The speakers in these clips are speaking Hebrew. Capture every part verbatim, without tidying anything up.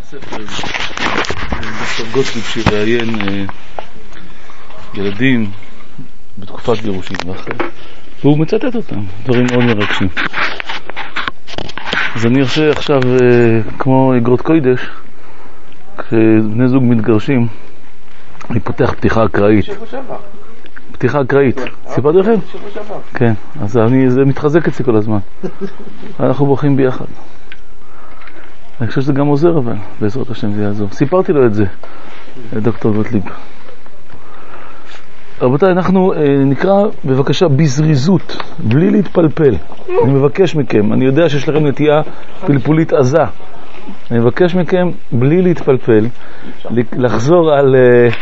ספר דוקטור גוטליב שראיין ילדים בתקופת גירושים והוא מצטט אותם, דברים מאוד מרגשים. אז אני עושה עכשיו כמו אגרות קודש, כשבני זוג מתגרשים אני פותח פתיחה אקראית. פתיחה אקראית. סיפרתי לכם? כן, אז אני, זה מתחזק אצלי כל הזמן. אנחנו בוכים ביחד. אני חושב שזה גם עוזר, אבל בעזרת השם זה יעזור. סיפרתי לו את זה, דוקטור גוטליב. רבותיי, אנחנו אה, נקרא בבקשה בזריזות, בלי להתפלפל. אני מבקש מכם, אני יודע שיש לכם נטייה פלפולית עזה. אני מבקש מכם, בלי להתפלפל, לחזור על,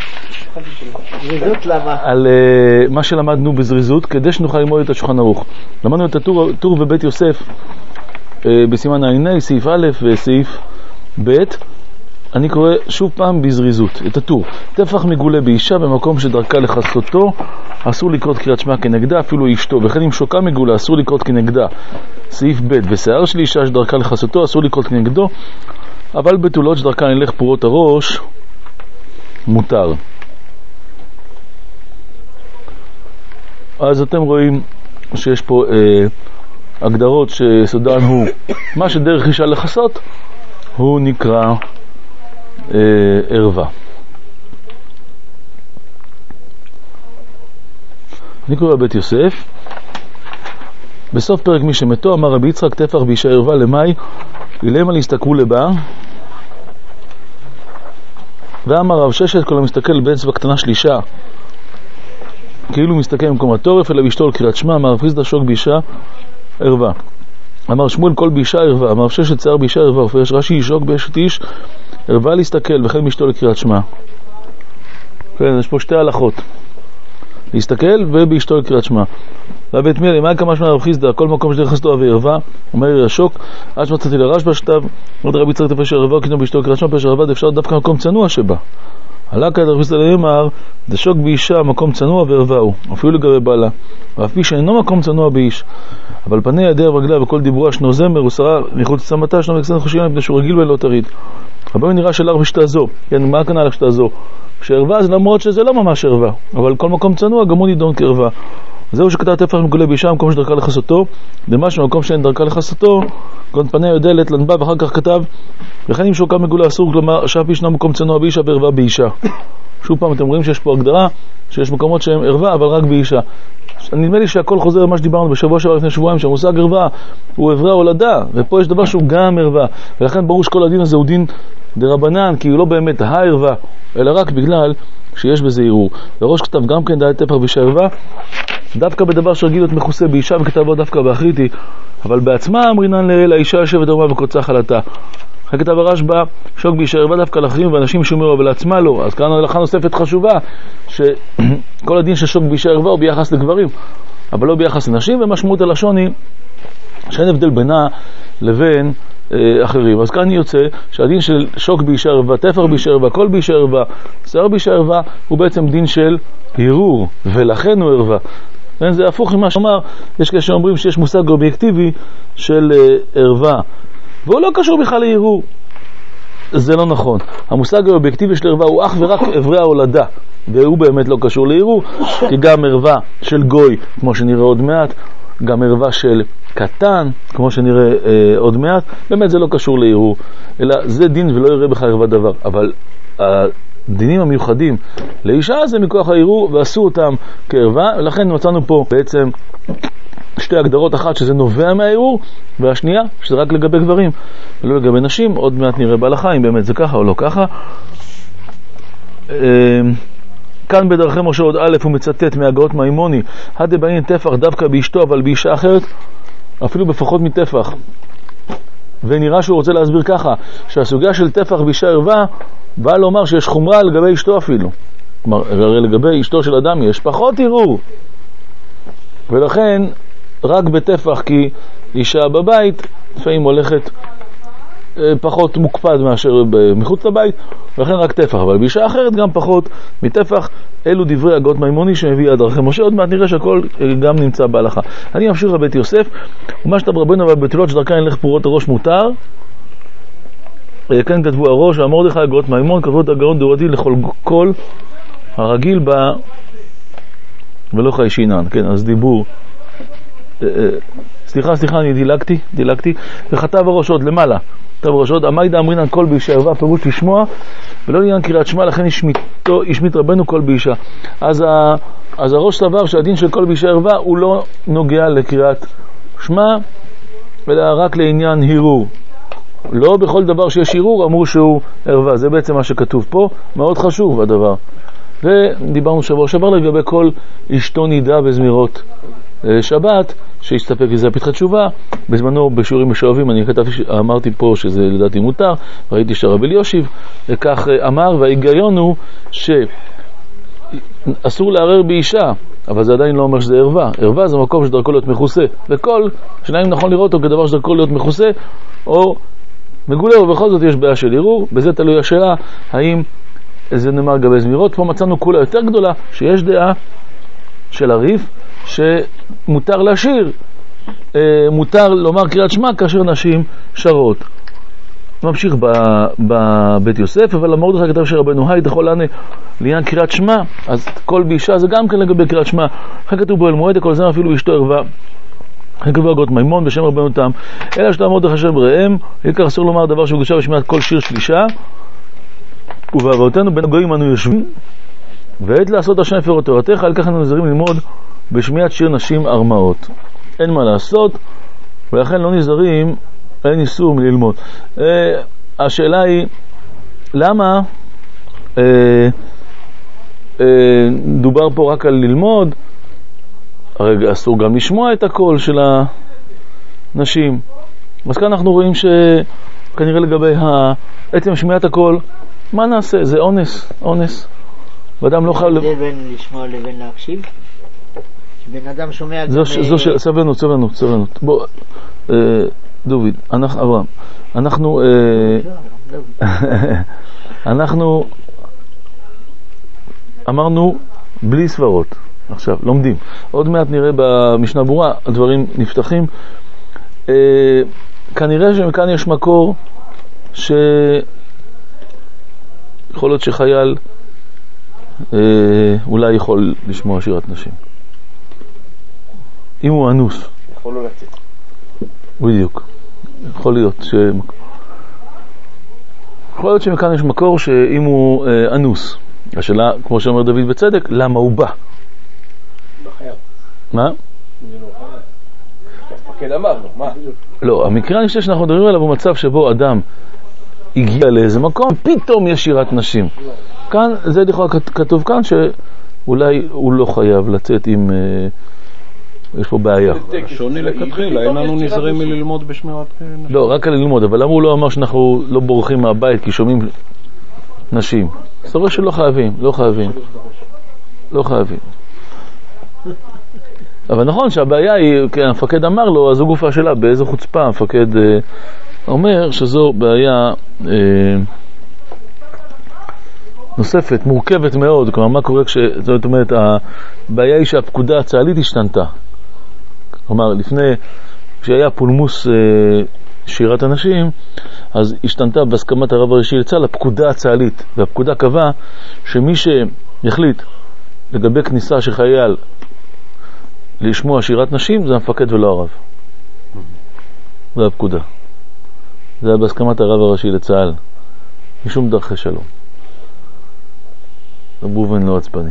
על מה שלמדנו בזריזות, כדי שנוכל ללמוד את השולחן ערוך. למדנו את הטור, טור בבית יוסף, בסימן העיני, סעיף א' וסעיף ב'. אני קורא שוב פעם בזריזות את הטור. טפח מגולה באישה במקום שדרכה לחסותו, אסור לקרות קריאת שמע כנגדה, אפילו אשתו. וכן אם שוקה מגולה, אסור לקרות כנגדה. סעיף ב' ושיער של אישה שדרכה לחסותו, אסור לקרות כנגדו, אבל בתולות שדרכה נלך פורות הראש, מותר. אז אתם רואים שיש פה אה, הגדרות שסודן הוא מה שדרך אישה לחסות, הוא נקרא אה, ערווה. אני קורא בית יוסף. בסוף פרק מי שמתו אמר רבי יצחק טפח באישה ערווה למאי אילמה להסתכלו לבא, ואמר רב ששת כל המסתכל באצבע קטנה שלישה כאילו מסתכל במקום התורף אלא באשתו לקריאת שמע. אמר רב חיסדא שוק באישה ערווה. אמר שמואל כל באישה ערווה. אמר רב ששת שיער באישה ערווה. ופרש רש"י שוק באשת איש ערווה להסתכל וכן באשתו לקריאת שמע. כן, יש פה שתי הלכות, להסתכל ובאשתו לקריאת שמע. ובית מילי, מה כמה שמע רב חיסדא, כל מקום שדרך חסדו אבי ערווה, אומר לי השוק, עד שמצאתי לרשב"א שטב, עוד רבי יצחק טפח ערווה, כתוב באשתו לקריאת שמע, פרש ערווה דאפשר דווקא מקום צנוע שבה. עלה כעת רב חיסדא לאמר, דשוק באישה מקום צנוע וערווה הוא, אפילו לגבי בעלה, ואף פי שאינו מקום צנוע באיש. אבל פני ידיה ורגליה וכל דיבורה שנו זמר ושרה מחוץ לצמתה שנו מקצת חושייה מפני שהוא רגיל ולא תריד. אבל נראה שלך בשתה זו, כן, מה הכנה לך שתה זו? שערווה זה למרות שזה לא ממש ערווה, אבל כל מקום צנוע גם הוא נידון כערווה. זהו שכתב טפח מגולה באישה מקום שדרכה לחסותו, דמשהו מקום שאין דרכה לחסותו, גון פניה יודלת לנבא, ואחר כך כתב וכן אם שוקה מגולה אסור, כלומר שאף ישנו מקום צנוע באישה וערווה באישה. שוב פעם אתם רואים שיש פה הגדרה שיש מקומות שהם ערווה אבל רק באישה. נדמה לי שהכל חוזר למה שדיברנו בשבוע שעבר לפני שבועיים, שהמושג ערווה הוא עברה הולדה, ופה יש דבר שהוא גם ערווה, ולכן ברור שכל הדין הזה הוא דין דרבנן, כי הוא לא באמת הערווה אלא רק בגלל שיש בזה ערעור. וראש כתב גם כן דעת טפח באישה ערווה דווקא בדבר שרגיל להיות מכוסה באישה, וכתבו דווקא באחריתי, אבל בעצמה אמרינן לאל האישה יושבת ערווה וקוצה חלתה. אחרי כתב הרשב"א שוק באישה ערווה דווקא לאחרים ואנשים שומרו אבל לעצמה לא. אז כאן הלכה נוספת חשובה שכל הדין של שוק באישה ערווה הוא ביחס לגברים אבל לא ביחס לנשים, ומשמעות הלשון היא שאין הבדל בינה לבין אה, אחרים. אז כאן יוצא שהדין של שוק באישה ערווה, טפח באישה ערווה, כל באישה ערווה, שיער באישה ערווה הוא בעצם דין של הרהור, ולכן הוא ערווה. זה הפוך ממה שאומר, יש כאלה שאומרים שיש מושג אובייקטיבי של ערווה והוא לא קשור בכלל להרהור. זה לא נכון. המושג האובייקטיבי של ערווה הוא אך ורק עברי ההולדה, והוא באמת לא קשור להרהור, כי גם ערווה של גוי כמו שנראה עוד מעט, גם ערווה של קטן כמו שנראה אה, עוד מעט, באמת זה לא קשור להרהור, אלא זה דין ולא יראה בכלל ערווה דבר. אבל הדינים המיוחדים לאישה זה מכוח ההרהור ועשו אותם כערווה, ולכן מצאנו פה בעצם שתי הגדרות, אחת שזה נובע מהערעור, והשנייה שזה רק לגבי גברים ולא לגבי נשים. עוד מעט נראה בהלכה אם באמת זה ככה או לא ככה. כאן בדרכי משה עוד א' הוא מצטט מהגאות מימוני, הדבעין טפח דווקא באשתו אבל באישה אחרת אפילו בפחות מטפח, ונראה שהוא רוצה להסביר ככה שהסוגיה של טפח באישה ערווה בא לומר שיש חומרה לגבי אשתו אפילו, כלומר הרי לגבי אשתו של אדם יש פחות ערעור, ולכן רק בטפח, כי אישה בבית לפעמים הולכת פחות מוקפד מאשר מחוץ לבית, ולכן רק טפח, אבל באישה אחרת גם פחות מטפח. אלו דברי הגאות מימוני שמביא עד דרכי משה. עוד מעט נראה שהכל גם נמצא בהלכה. אני ממשיך לבית יוסף. ומה שאתה ברבנו אבל בתולות שדרכה נלך פורות הראש מותר, כן כתבו הראש, המרדכי הגאון מימון, כתבו את הגאון דורתי לכל כל הרגיל בה ולא חי שינן. כן, אז דיבור. סליחה, סליחה, אני דילגתי, דילגתי. וכתב הראש עוד למעלה. כתב הראש עוד, המיידה אמרינן כל באישה ערווה, פירוש לשמוע, ולא לעניין קריאת שמע, לכן השמיט רבנו כל באישה. אז, ה, אז הראש סבר שהדין של כל באישה ערווה הוא לא נוגע לקריאת שמע, אלא רק לעניין הירור. לא בכל דבר שיש הירור אמרו שהוא ערווה. זה בעצם מה שכתוב פה, מאוד חשוב הדבר. ודיברנו שבוע שעבר לגבי כל אשתו נידה בזמירות שבת, שהסתפק לזה פתחת תשובה. בזמנו בשיעורים משואבים אני כתבתי, אמרתי פה שזה לדעתי מותר, ראיתי שהרב אלישיב וכך אמר, וההיגיון הוא שאסור לערער באישה, אבל זה עדיין לא אומר שזה ערווה. ערווה זה מקום שדרכו להיות מכוסה, וכל שניים נכון לראות אותו כדבר שדרכו להיות מכוסה או מגולה, ובכל זאת יש בעיה של ערעור. בזה תלוי השאלה האם זה נאמר גבי זמירות. פה מצאנו כולה יותר גדולה, שיש דעה של הריף שמותר לשיר, מותר לומר קריאת שמע כאשר נשים שרות. ממשיך בבית יוסף, אבל המרדכי כתב שרבנו היי תכול לענה לעניין קריאת שמע, אז כל באישה זה גם כן לגבי קריאת שמע. אחרי כתוב בו אל מועד כל זה אפילו אשתו ערווה. אחרי כתוב הגאון מימון בשם רבנו תם, אלא שאתה מרדכי אשר בראם, עיקר אסור לומר דבר שהוקדשה בשמיעת כל שיר של אישה, ובאבותינו בין הגויים אנו יושבים, ועת לעשות השם הפר תורתך, על כך אנו נזהרים ללמוד בשמיעת שיר נשים ארמאות. אין מה לעשות, ולכן לא נזהרים, אין איסור מללמוד. אה, השאלה היא, למה אה, אה, דובר פה רק על ללמוד? הרגע אסור גם לשמוע את הקול של הנשים. אז כאן אנחנו רואים שכנראה לגבי עצם שמיעת הקול, מה נעשה? זה אונס, אונס. ואדם לא חייב... זה בין לשמוע לבין להקשיב? שבן אדם שומע... זו של... סבלנות, סבלנות, סבלנות. בוא, דוד, אנחנו, אברהם, אנחנו... אנחנו אמרנו בלי סברות. עכשיו, לומדים. עוד מעט נראה במשנה ברורה, הדברים נפתחים. כנראה שמכאן יש מקור ש... יכול להיות שחייל אה, אולי יכול לשמוע שירת נשים. אם הוא אנוס. יכול לא לצאת. בדיוק. יכול להיות ש... יכול להיות שמכאן יש מקור שאם הוא אה, אנוס. השאלה, כמו שאומר דוד בצדק, למה הוא בא? לא חייב. מה? זה לא חייב. המפקד אמר לו, מה? לא, המקרה אני חושב שאנחנו מדברים עליו הוא מצב שבו אדם הגיע לאיזה מקום, פתאום יש שירת נשים. כאן, זה לכאורה כתוב כאן שאולי הוא לא חייב לצאת עם... יש פה בעיה. שוני לכתחילה, אין לנו נזהרים מללמוד בשמירת נשים. לא, רק על ללמוד, אבל למה הוא לא אמר שאנחנו לא בורחים מהבית כי שומעים נשים? סובר שלא חייבים, לא חייבים. לא חייבים. אבל נכון שהבעיה היא, כי המפקד אמר לו, אז זו גופה שלה, באיזו חוצפה המפקד אומר שזו בעיה אה, נוספת, מורכבת מאוד. כלומר, מה קורה כש... זאת אומרת, הבעיה היא שהפקודה הצה"לית השתנתה. כלומר, לפני, כשהיה פולמוס אה, שירת הנשים, אז השתנתה בהסכמת הרב הראשי לצה"ל הפקודה הצה"לית, והפקודה קבעה שמי שיחליט לגבי כניסה של חייל לשמוע שירת נשים, זה המפקד ולא הרב. זה הפקודה. זה היה בהסכמת הרב הראשי לצה"ל, משום דרכי שלום. רב ראובן לא עצבני.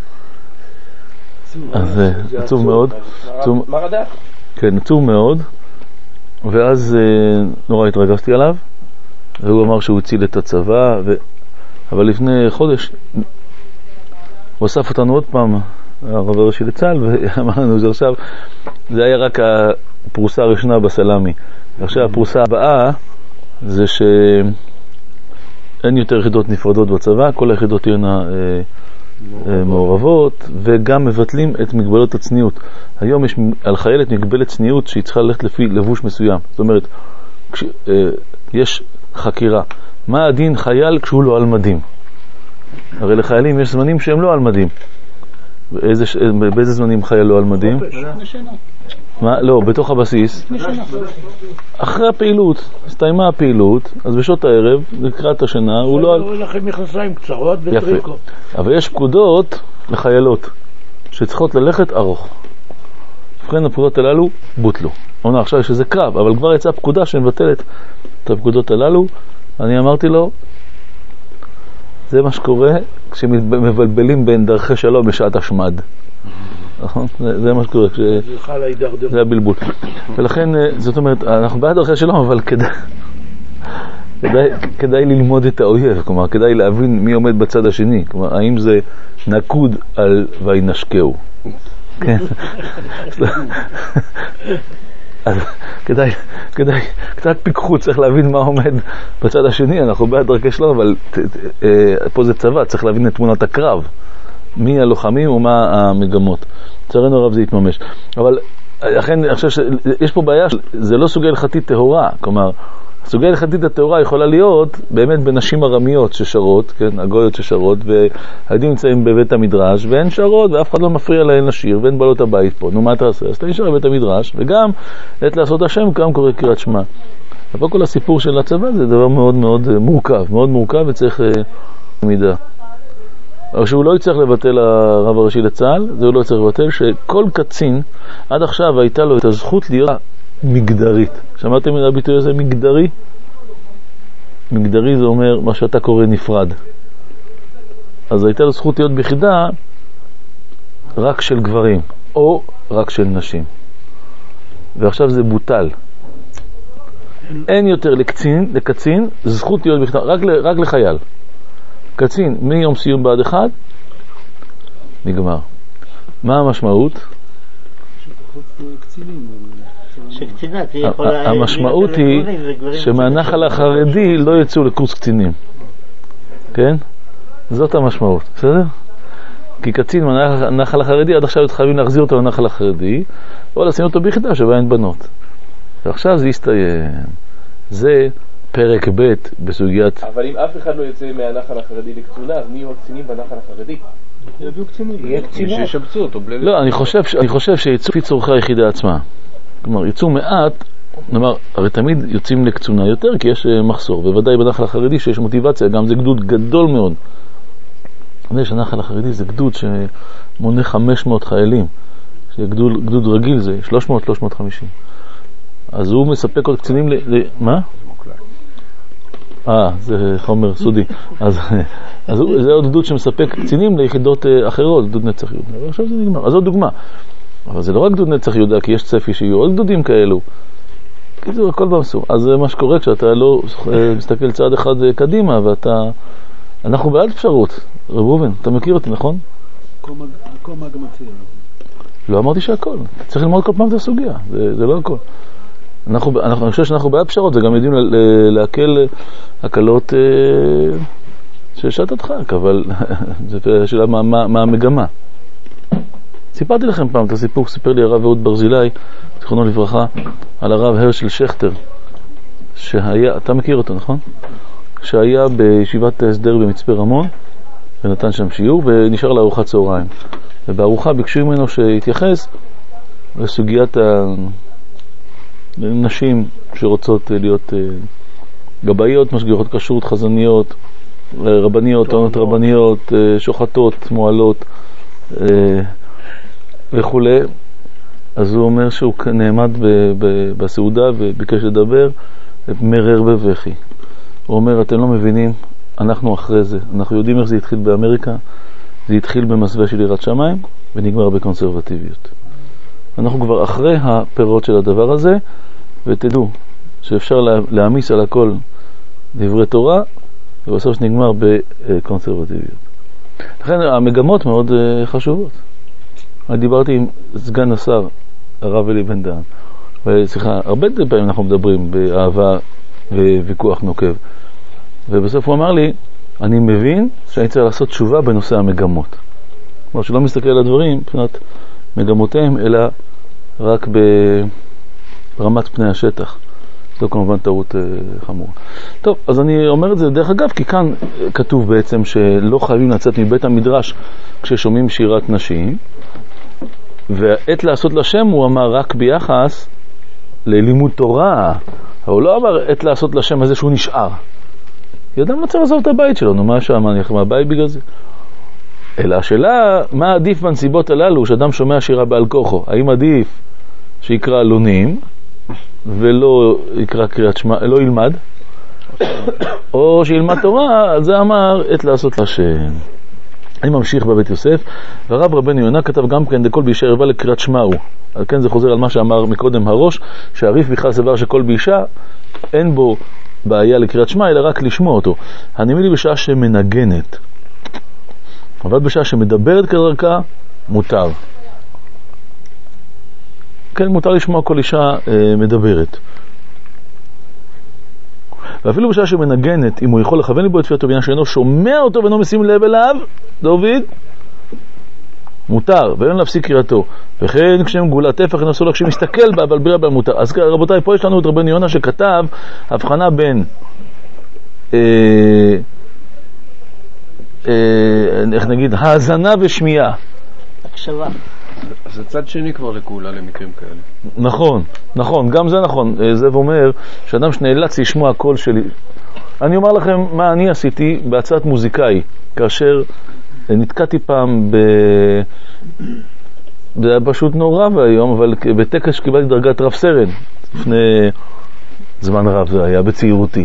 אז עצוב מאוד. מה רדך? כן, עצוב מאוד. ואז נורא התרגשתי עליו, והוא אמר שהוא הציל את הצבא, אבל לפני חודש הוא אסף אותנו עוד פעם, הרב הראשי לצה"ל, ואמר לנו זה עכשיו, זה היה רק הפרוסה הראשונה בסלמי. עכשיו הפרוסה הבאה זה שאין יותר יחידות נפרדות בצבא, כל היחידות תהיינה אה, אה, מעורבות, וגם מבטלים את מגבלות הצניעות. היום יש על חיילת מגבלת צניעות שהיא צריכה ללכת לפי לבוש מסוים. זאת אומרת, כש, אה, יש חקירה. מה הדין חייל כשהוא לא על מדים? הרי לחיילים יש זמנים שהם לא על מדים. באיזה, באיזה זמנים חייל לא על מדים? מה? לא, בתוך הבסיס. אחרי הפעילות, הסתיימה הפעילות, אז בשעות הערב, לקראת השינה, הוא לא... הוא לכם מכנסיים קצרות וטריקו. אבל יש פקודות לחיילות, שצריכות ללכת ארוך. ובכן הפקודות הללו בוטלו. אומנם עכשיו יש איזה קרב, אבל כבר יצאה פקודה שמבטלת את הפקודות הללו. אני אמרתי לו, זה מה שקורה כשמבלבלים בין דרכי שלום בשעת השמד. נכון? זה מה שקורה, זה הבלבול. ולכן, זאת אומרת, אנחנו בעד דרכי שלום, אבל כדאי, כדאי, כדאי ללמוד את האויב, כלומר, כדאי להבין מי עומד בצד השני, כלומר, האם זה נקוד על וינשקהו. כן. אז כדאי, כדאי, קצת פיקחות, צריך להבין מה עומד בצד השני, אנחנו בעד דרכי שלום, אבל פה זה צבא, צריך להבין את תמונת הקרב. מי הלוחמים ומה המגמות. לצערנו הרב זה יתממש. אבל לכן אני חושב שיש פה בעיה, זה לא סוגיה הלכתית טהורה, כלומר, הסוגיה הלכתית הטהורה יכולה להיות באמת בנשים ארמיות ששרות, כן, הגויות ששרות, והילדים נמצאים בבית המדרש, ואין שרות, ואף אחד לא מפריע להן לשיר, ואין בעלות הבית פה. נו, מה אתה עושה? אז אתה נשאר בבית המדרש, וגם עת לעשות השם, גם קורא קריאת שמע. אבל כל הסיפור של הצבא זה דבר מאוד מאוד מורכב, מאוד מורכב וצריך מידה. אבל שהוא לא יצטרך לבטל הרב הראשי לצה"ל, זה הוא לא יצטרך לבטל, שכל קצין, עד עכשיו הייתה לו את הזכות להיות מגדרית. שמעתם את הביטוי הזה? מגדרי? מגדרי זה אומר מה שאתה קורא נפרד. אז הייתה לו זכות להיות ביחידה רק של גברים, או רק של נשים. ועכשיו זה בוטל. אין יותר לקצין, לקצין זכות להיות ביחידה, רק, רק לחייל. קצין, מיום סיום בעד אחד, נגמר. מה המשמעות? המשמעות היא שמהנחל החרדי לא יצאו לקורס קצינים. כן? זאת המשמעות, בסדר? כי קצין מהנחל החרדי, עד עכשיו חייבים להחזיר אותו לנחל החרדי, או לשים אותו ביחידה שבה אין בנות. ועכשיו זה יסתיים. זה פרק ב' בסוגיית... אבל אם אף אחד לא יוצא מהנחל החרדי לקצונה, אז מי יהיו הקצינים בנחל החרדי? יהיו קצינים, יהיה קצינות. שישבצו אותו בלי... לא, אני חושב, אני חושב שיצאו לפי צורכי היחידה עצמה. כלומר, יצאו מעט, נאמר, הרי תמיד יוצאים לקצונה יותר, כי יש מחסור, בוודאי בנחל החרדי שיש מוטיבציה, גם זה גדוד גדול מאוד. יש הנחל החרדי זה גדוד שמונה חמש מאות חיילים, גדוד, גדוד רגיל זה שלוש מאות שלוש מאות וחמישים. אז הוא מספק עוד קצינים ל... ל... מה? אה, זה חומר סודי. אז, אז זה עוד גדוד שמספק קצינים ליחידות אחרות, גדוד נצח יהודה. עכשיו זה נגמר. אז זאת דוגמה. אבל זה לא רק גדוד נצח יהודה, כי יש צפי שיהיו עוד גדודים כאלו. כי זה הכל במסור. אז זה מה שקורה כשאתה לא מסתכל צעד אחד קדימה, ואתה... אנחנו בעד אפשרות. רב ראובן, אתה מכיר אותי, נכון? הכל מגמציר. לא אמרתי שהכל. צריך ללמוד כל פעם את הסוגיה. זה, זה לא הכל. אנחנו, אנחנו, אני חושב שאנחנו בעד פשרות, זה גם יודעים להקל הקלות אה, של שעת הדחק, אבל זו שאלה מה, מה, מה המגמה. סיפרתי לכם פעם את הסיפור, סיפר לי הרב אהוד ברזילי, זכרונו לברכה, על הרב הרשל שכטר, שהיה, אתה מכיר אותו, נכון? שהיה בישיבת הסדר במצפה רמון, ונתן שם שיעור, ונשאר לארוחת צהריים. ובארוחה ביקשו ממנו שיתייחס לסוגיית ה... נשים שרוצות להיות גבאיות, משגיחות כשרות, חזניות, רבניות, טוענות רבניות, שוחטות, מועלות וכו'. אז הוא אומר שהוא נעמד בסעודה וביקש לדבר, מרר בבכי. הוא אומר, אתם לא מבינים, אנחנו אחרי זה, אנחנו יודעים איך זה התחיל באמריקה, זה התחיל במסווה של יראת שמיים ונגמר בקונסרבטיביות. אנחנו כבר אחרי הפירות של הדבר הזה, ותדעו שאפשר להעמיס על הכל דברי תורה, ובסוף שנגמר בקונסרבטיביות. לכן המגמות מאוד חשובות. אני דיברתי עם סגן השר, הרב אלי בן דהן, וסליחה, הרבה פעמים אנחנו מדברים באהבה וויכוח נוקב, ובסוף הוא אמר לי, אני מבין שאני צריך לעשות תשובה בנושא המגמות. כלומר, שלא מסתכל על הדברים מבחינת מגמותיהם, אלא רק ברמת פני השטח. זו כמובן טעות חמורה. טוב, אז אני אומר את זה דרך אגב, כי כאן כתוב בעצם שלא חייבים לצאת מבית המדרש כששומעים שירת נשים, ועת לעשות לשם הוא אמר רק ביחס ללימוד תורה, אבל הוא לא אמר עת לעשות לשם הזה שהוא נשאר. ידע מצא לעזוב את הבית שלו, נו מה שם, אני אחר מהבית בגלל זה. אלא השאלה, מה עדיף בנסיבות הללו שאדם שומע שירה בעל כוחו? האם עדיף שיקרא אלונים ולא יקרא קריאת שמע, לא ילמד, או שילמד תורה? על זה אמר עת לעשות לשם. אני ממשיך בבית יוסף, והרב רבנו יונה כתב גם כן דכל בישה ערווה לקריאת שמע הוא. על כן זה חוזר על מה שאמר מקודם הראש, שהריף בכלל סבר שכל בישה אין בו בעיה לקריאת שמע, אלא רק לשמוע אותו. הנמי לי בשעה שמנגנת, אבל בשעה שמדברת כדרכה, מותר. כן, מותר לשמוע כל אישה אה, מדברת. ואפילו בשעה שמנגנת, אם הוא יכול לכוון לבו את תפילתו בעניין שאינו שומע אותו ואינו משים לב אליו, דוד, מותר, ואין להפסיק קריאתו. וכן כשמגולה טפח אינו סולח שמסתכל בה, אבל בירה בה מותר. אז רבותיי, פה יש לנו את רבנו יונה שכתב הבחנה בין אה, אה, איך נגיד, האזנה ושמיעה. הקשבה. אז הצד שני כבר לגאולה למקרים כאלה. נכון, נכון, גם זה נכון. זה אומר שאדם שנאלץ לשמוע קול שלי. אני אומר לכם מה אני עשיתי בהצעת מוזיקאי, כאשר נתקעתי פעם ב... זה היה פשוט נורא והיום, אבל בטקס שקיבלתי דרגת רב סרן, לפני זמן רב זה היה, בצעירותי.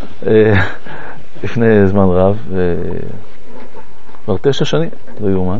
לפני זמן רב, כבר תשע שנים, לא יאומן.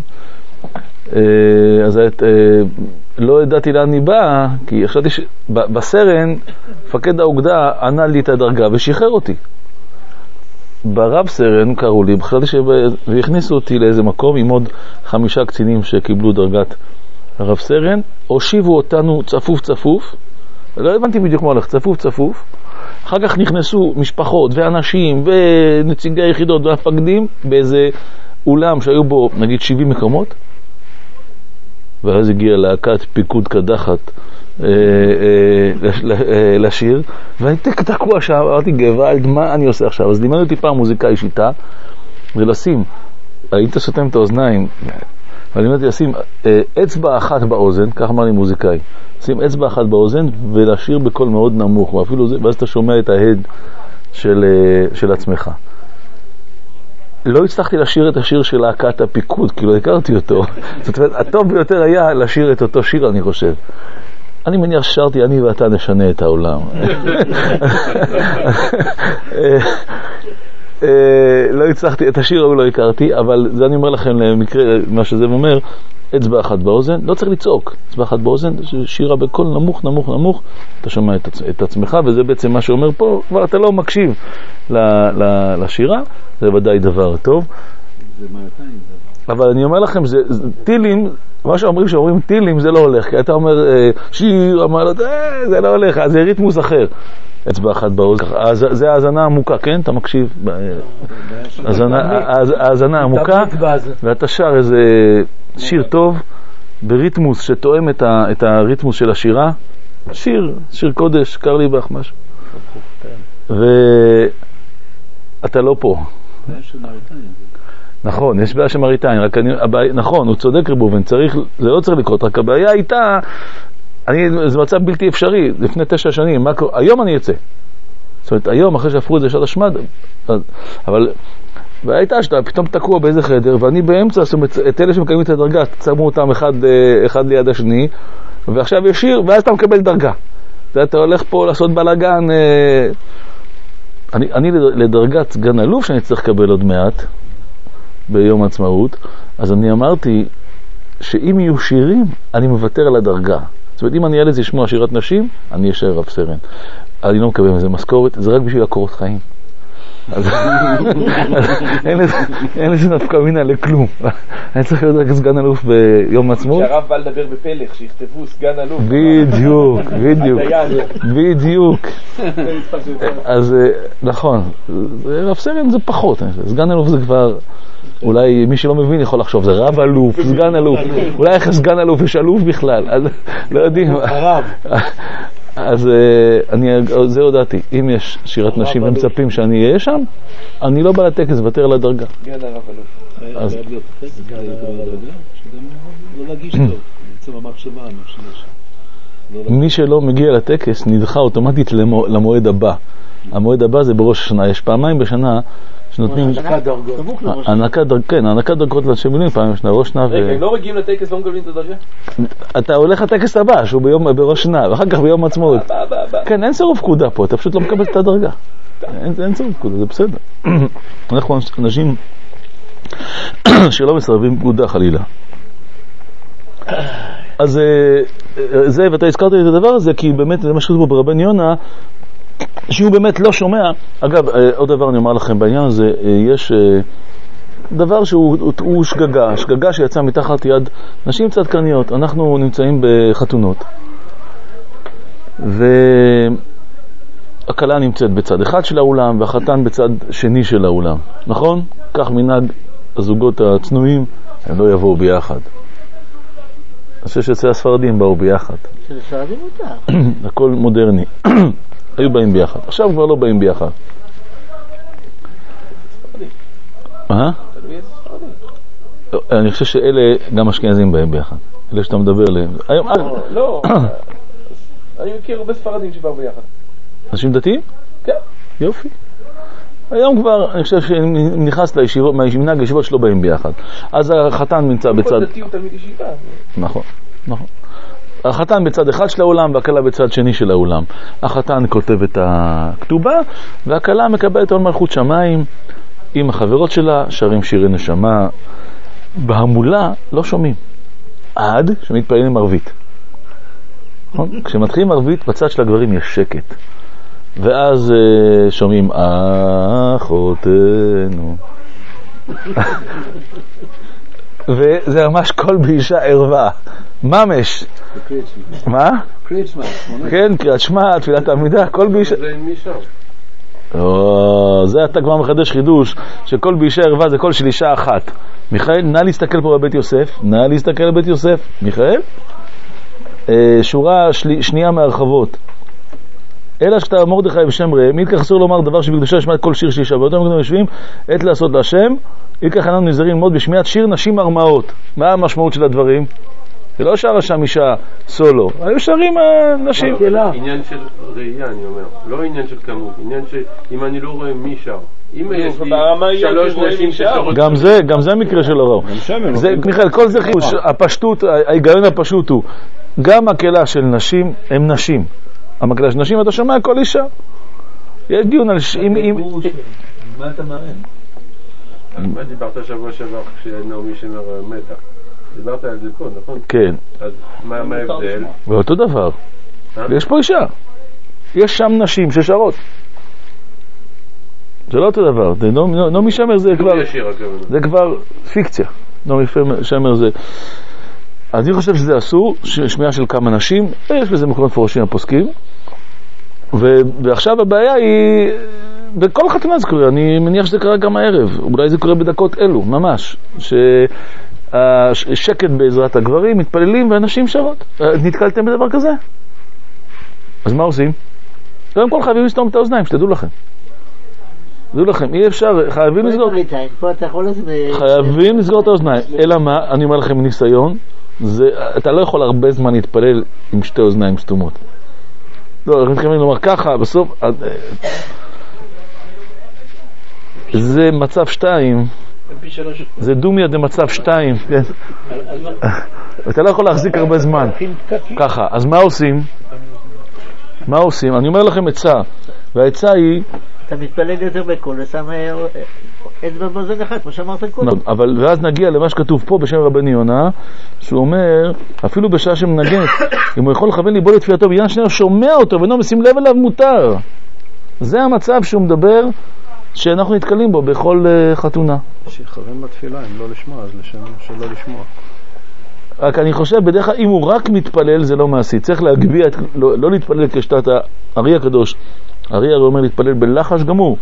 אז לא ידעתי לאן אני בא, כי חשבתי שבסרן מפקד האוגדה ענה לי את הדרגה ושחרר אותי. ברב סרן קראו לי, חשבתי שהכניסו אותי לאיזה מקום עם עוד חמישה קצינים שקיבלו דרגת רב סרן, הושיבו אותנו צפוף צפוף, לא הבנתי בדיוק מה הולך, צפוף צפוף. אחר כך נכנסו משפחות ואנשים ונציגי היחידות והמפקדים באיזה אולם שהיו בו נגיד שבעים מקומות, ואז הגיע להקת פיקוד קדחת אה, אה, לשיר, ואני תקוע שם, אמרתי גוואלד, מה אני עושה עכשיו? אז לימדנו אותי פעם מוזיקאי שיטה, ולשים, היית סותם את האוזניים, אבל לימדתי לשים אה, אצבע אחת באוזן, כך אמר לי מוזיקאי, שים אצבע אחת באוזן ולשיר בקול מאוד נמוך, ואפילו זה, ואז אתה שומע את ההד של, אה, של עצמך. לא הצלחתי לשיר את השיר של להקת הפיקוד, כי לא הכרתי אותו. זאת אומרת, הטוב ביותר היה לשיר את אותו שיר, אני חושב. אני מניח ששרתי, אני ואתה נשנה את העולם. לא הצלחתי, את השיר הוא לא הכרתי, אבל זה אני אומר לכם למקרה, מה שזה אומר, אצבע אחת באוזן, לא צריך לצעוק, אצבע אחת באוזן, שירה בקול נמוך, נמוך, נמוך, אתה שומע את, את עצמך, וזה בעצם מה שאומר פה, כבר אתה לא מקשיב ל, ל, לשירה, זה ודאי דבר טוב. זה מרתיים. אבל אני אומר לכם, זה, זה, טילים, מה שאומרים שאומרים טילים זה לא הולך, כי אתה אומר שיר, אמר, זה לא הולך, אז זה ריתמוס אחר. אצבע אחת באוזן, זה האזנה עמוקה, כן? אתה מקשיב? האזנה עמוקה, ואתה שר איזה שיר טוב, בריתמוס שתואם את הריתמוס של השירה, שיר, שיר קודש, קר לי בך משהו. ואתה לא פה. נכון, יש בעיה של מראיתיים, רק אני, הבעיה, נכון, הוא צודק רבובן, צריך, זה לא צריך לקרות, רק הבעיה הייתה, אני, זה מצב בלתי אפשרי, לפני תשע שנים, מה, היום אני אצא. זאת אומרת, היום, אחרי שהפכו את זה שעת השמד, אבל, והייתה שאתה פתאום תקוע באיזה חדר, ואני באמצע, זאת אומרת, את אלה שמקיימים את הדרגה, צמו אותם אחד, אחד ליד השני, ועכשיו יש שיר, ואז אתה מקבל דרגה. אתה הולך פה לעשות בלגן, אני, אני לדרגת סגן אלוף שאני צריך לקבל עוד מעט, ביום העצמאות, אז אני אמרתי שאם יהיו שירים, אני מוותר על הדרגה. זאת אומרת, אם אני ילד לשמוע שירת נשים, אני אשאר רב סרן. אני לא מקבל מזה משכורת, זה רק בשביל הקורות חיים. אז אין לזה נפקא מינה לכלום. אני צריך להיות רק סגן אלוף ביום העצמאות. שהרב בא לדבר בפלך, שיכתבו סגן אלוף. בדיוק, בדיוק, בדיוק. אז נכון, רב סרן זה פחות, סגן אלוף זה כבר, אולי מי שלא מבין יכול לחשוב, זה רב אלוף, סגן אלוף, אולי איך סגן אלוף יש אלוף בכלל, אז לא יודעים. הרב. אז אני, זה הודעתי, אם יש שירת נשים ומצפים שאני אהיה שם, אני לא בא לטקס, ותר על הדרגה. גן הרב אלוף. חייב להיות טקס, לא להגיש טוב. עצם המחשבה, מה שיש. מי שלא מגיע לטקס נדחה אוטומטית למו, למועד הבא. המועד הבא זה בראש השנה. יש פעמיים בשנה שנותנים... הנקת דרגות. הנקת דרגות, כן, הנקת דרגות לאנשי מילואים, פעמים בשנה, ראש שנה ו... רגע, הם לא מגיעים לטקס, לא מקבלים את הדרגה? אתה הולך לטקס הבא, שהוא ביום, בראש שנה, ואחר כך ביום עצמאות. כן, אין סירוב פקודה פה, אתה פשוט לא מקבל את הדרגה. אין, אין סירוב פקודה, זה בסדר. אנחנו אנשים שלא מסרבים פקודה חלילה. אז זה, ואתה הזכרת לי את הדבר הזה, כי באמת זה מה שכתוב פה ברבן יונה, שהוא באמת לא שומע. אגב, עוד דבר אני אומר לכם בעניין הזה, יש דבר שהוא הוא, הוא שגגה, שגגה שיצא מתחת יד נשים צדקניות. אנחנו נמצאים בחתונות, והכלה נמצאת בצד אחד של האולם, והחתן בצד שני של האולם, נכון? כך מנהג הזוגות הצנועים, הם לא יבואו ביחד. אני חושב שאצל הספרדים באו ביחד. אצל הספרדים אותה. הכל מודרני. היו באים ביחד. עכשיו כבר לא באים ביחד. מה? אני חושב שאלה גם אשכנזים באים ביחד. אלה שאתה מדבר עליהם. לא. אני מכיר הרבה ספרדים שבאו ביחד. אנשים דתיים? כן. יופי. היום כבר, אני חושב שנכנס לישיבות, מהמנהג הישיבות שלא באים ביחד. אז החתן נמצא בצד... כל דתי הוא תלמיד ישיבה. נכון, נכון. החתן בצד אחד של האולם והכלה בצד שני של האולם. החתן כותב את הכתובה והכלה מקבלת על מלכות שמיים עם החברות שלה, שרים שירי נשמה. בהמולה לא שומעים עד שמתפעלים ערבית. כשמתחילים ערבית בצד של הגברים יש שקט, ואז uh, שומעים אחותנו וזה ממש כל באישה ערווה ממש. מה? כן, קריאת שמע, תפילת העמידה, כל באישה. זה עם מישה. זה אתה כבר מחדש חידוש שכל באישה ערווה זה כל של אישה אחת. מיכאל, נא להסתכל פה בבית יוסף, נא להסתכל בבית יוסף. מיכאל, שורה שנייה מהרחבות. אלא שכתב מרדכי ושמרי, מילכך אסור לומר דבר שבקדושה ישמע את כל שיר של אישה, ואותם מקדם יושבים, עת לעשות להשם, מילכך איננו נזהרים ללמוד בשמיעת שיר נשים ארמאות. מה המשמעות של הדברים? זה לא שר שם אישה סולו, היו שרים נשים. עניין של ראייה, אני אומר, לא עניין של כמות, עניין שאם אני לא רואה מי שר, אם יש לי שלוש נשים ששרות... גם זה, גם זה מקרה של הרב. מיכאל, כל זה חיוש, הפשטות, ההיגיון הפשוט הוא, גם הקהלה של נשים הם נשים. המקהלה של נשים אתה שומע כל אישה. יש דיון על... מה אתה מראה? מה דיברת שבוע שבוע כשנעמי שמר מתה? דיברת על זה פה, נכון? כן. אז מה ההבדל? ואותו דבר. יש פה אישה. יש שם נשים ששרות. זה לא אותו דבר. נעמי שמר זה כבר... זה כבר פיקציה. נעמי שמר זה... אני חושב שזה אסור, שמיעה של כמה נשים, יש בזה מקומות מפורשים הפוסקים, ועכשיו הבעיה היא, בכל חתונה זה קורה, אני מניח שזה קרה גם הערב, אולי זה קורה בדקות אלו, ממש, שהשקט בעזרת הגברים, מתפללים ואנשים שרות. נתקלתם בדבר כזה? אז מה עושים? קודם כל חייבים לסתום את האוזניים, שתדעו לכם. תדעו לכם, אי אפשר, חייבים לסגור, חייבים לסגור את האוזניים, אלא מה, אני אומר לכם מניסיון, זה, אתה לא יכול הרבה זמן להתפלל עם שתי אוזניים סתומות. לא, אני מתכוון לומר ככה, בסוף זה מצב שתיים, זה דומיה זה מצב שתיים, כן? אתה לא יכול להחזיק הרבה זמן ככה. אז מה עושים? מה עושים? אני אומר לכם עצה, והעצה היא אתה מתפלל יותר בקול ושם אצבע באוזן אחת, כמו שאמרת קודם. אבל ואז נגיע למה שכתוב פה בשם רבן יונה, שהוא אומר, אפילו בשעה שמנגנת, אם הוא יכול לכוון ליבול את תפילתו, בעניין שנייה שומע אותו ואינו משים לב אליו מותר. זה המצב שהוא מדבר, שאנחנו נתקלים בו בכל uh, חתונה. שיכוון בתפילה, אם לא לשמוע, אז לשם שלא לשמוע. רק אני חושב, בדרך כלל, אם הוא רק מתפלל, זה לא מעשי. צריך להגביע, את, לא, לא להתפלל כשתת הארי הקדוש. הארי הרי אומר להתפלל בלחש גמור.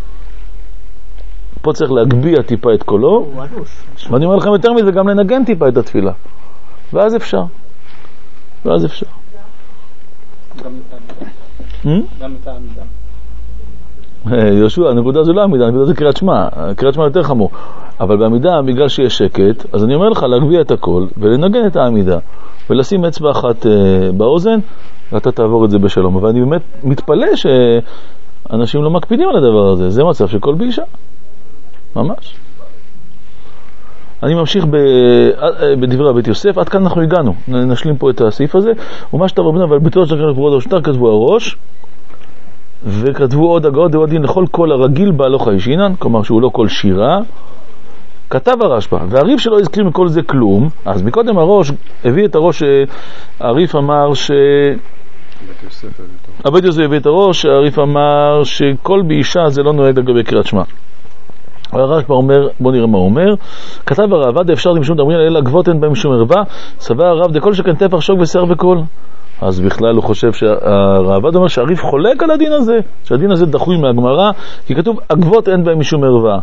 פה צריך להגביע טיפה את קולו, ואני אומר לכם יותר מזה, גם לנגן טיפה את התפילה. ואז אפשר. ואז אפשר. גם את העמידה. גם את העמידה. יהושע, הנקודה זה לא עמידה, הנקודה זה קריאת שמע. קריאת שמע יותר חמור. אבל בעמידה, בגלל שיש שקט, אז אני אומר לך להגביע את הכל ולנגן את העמידה. ולשים אצבע אחת באוזן, ואתה תעבור את זה בשלום. אבל אני באמת מתפלא שאנשים לא מקפידים על הדבר הזה. זה מצב של כל באישה. ממש. אני ממשיך בדברי הבית יוסף. עד כאן אנחנו הגענו. נשלים פה את הסעיף הזה. ומה שאתה רבנה, אבל בתור שכתבו עוד השטר, כתבו הראש, וכתבו עוד הגאות דעות דין לכל קול הרגיל בעלו חיישינן, כלומר שהוא לא קול שירה. כתב הרשב"א, והריף שלא הזכיר מכל זה כלום. אז מקודם הראש הביא את הראש, הריף אמר ש... הבית יוסף הביא את הראש, הריף אמר שכל באישה זה לא נוהג לגבי קריאת שמע. הרשב"א אומר, בוא נראה מה הוא אומר. כתב הרעב"ד, אפשר למשום דמרין אלא הגבות אין בהם שום ערווה, סבר הרב דכל שכן טפח שוק ושיער וקול. אז בכלל הוא חושב שהרעב"ד אומר שהריף חולק על הדין הזה, שהדין הזה דחוי מהגמרא, כי כתוב הגבות אין בהם משום ערווה.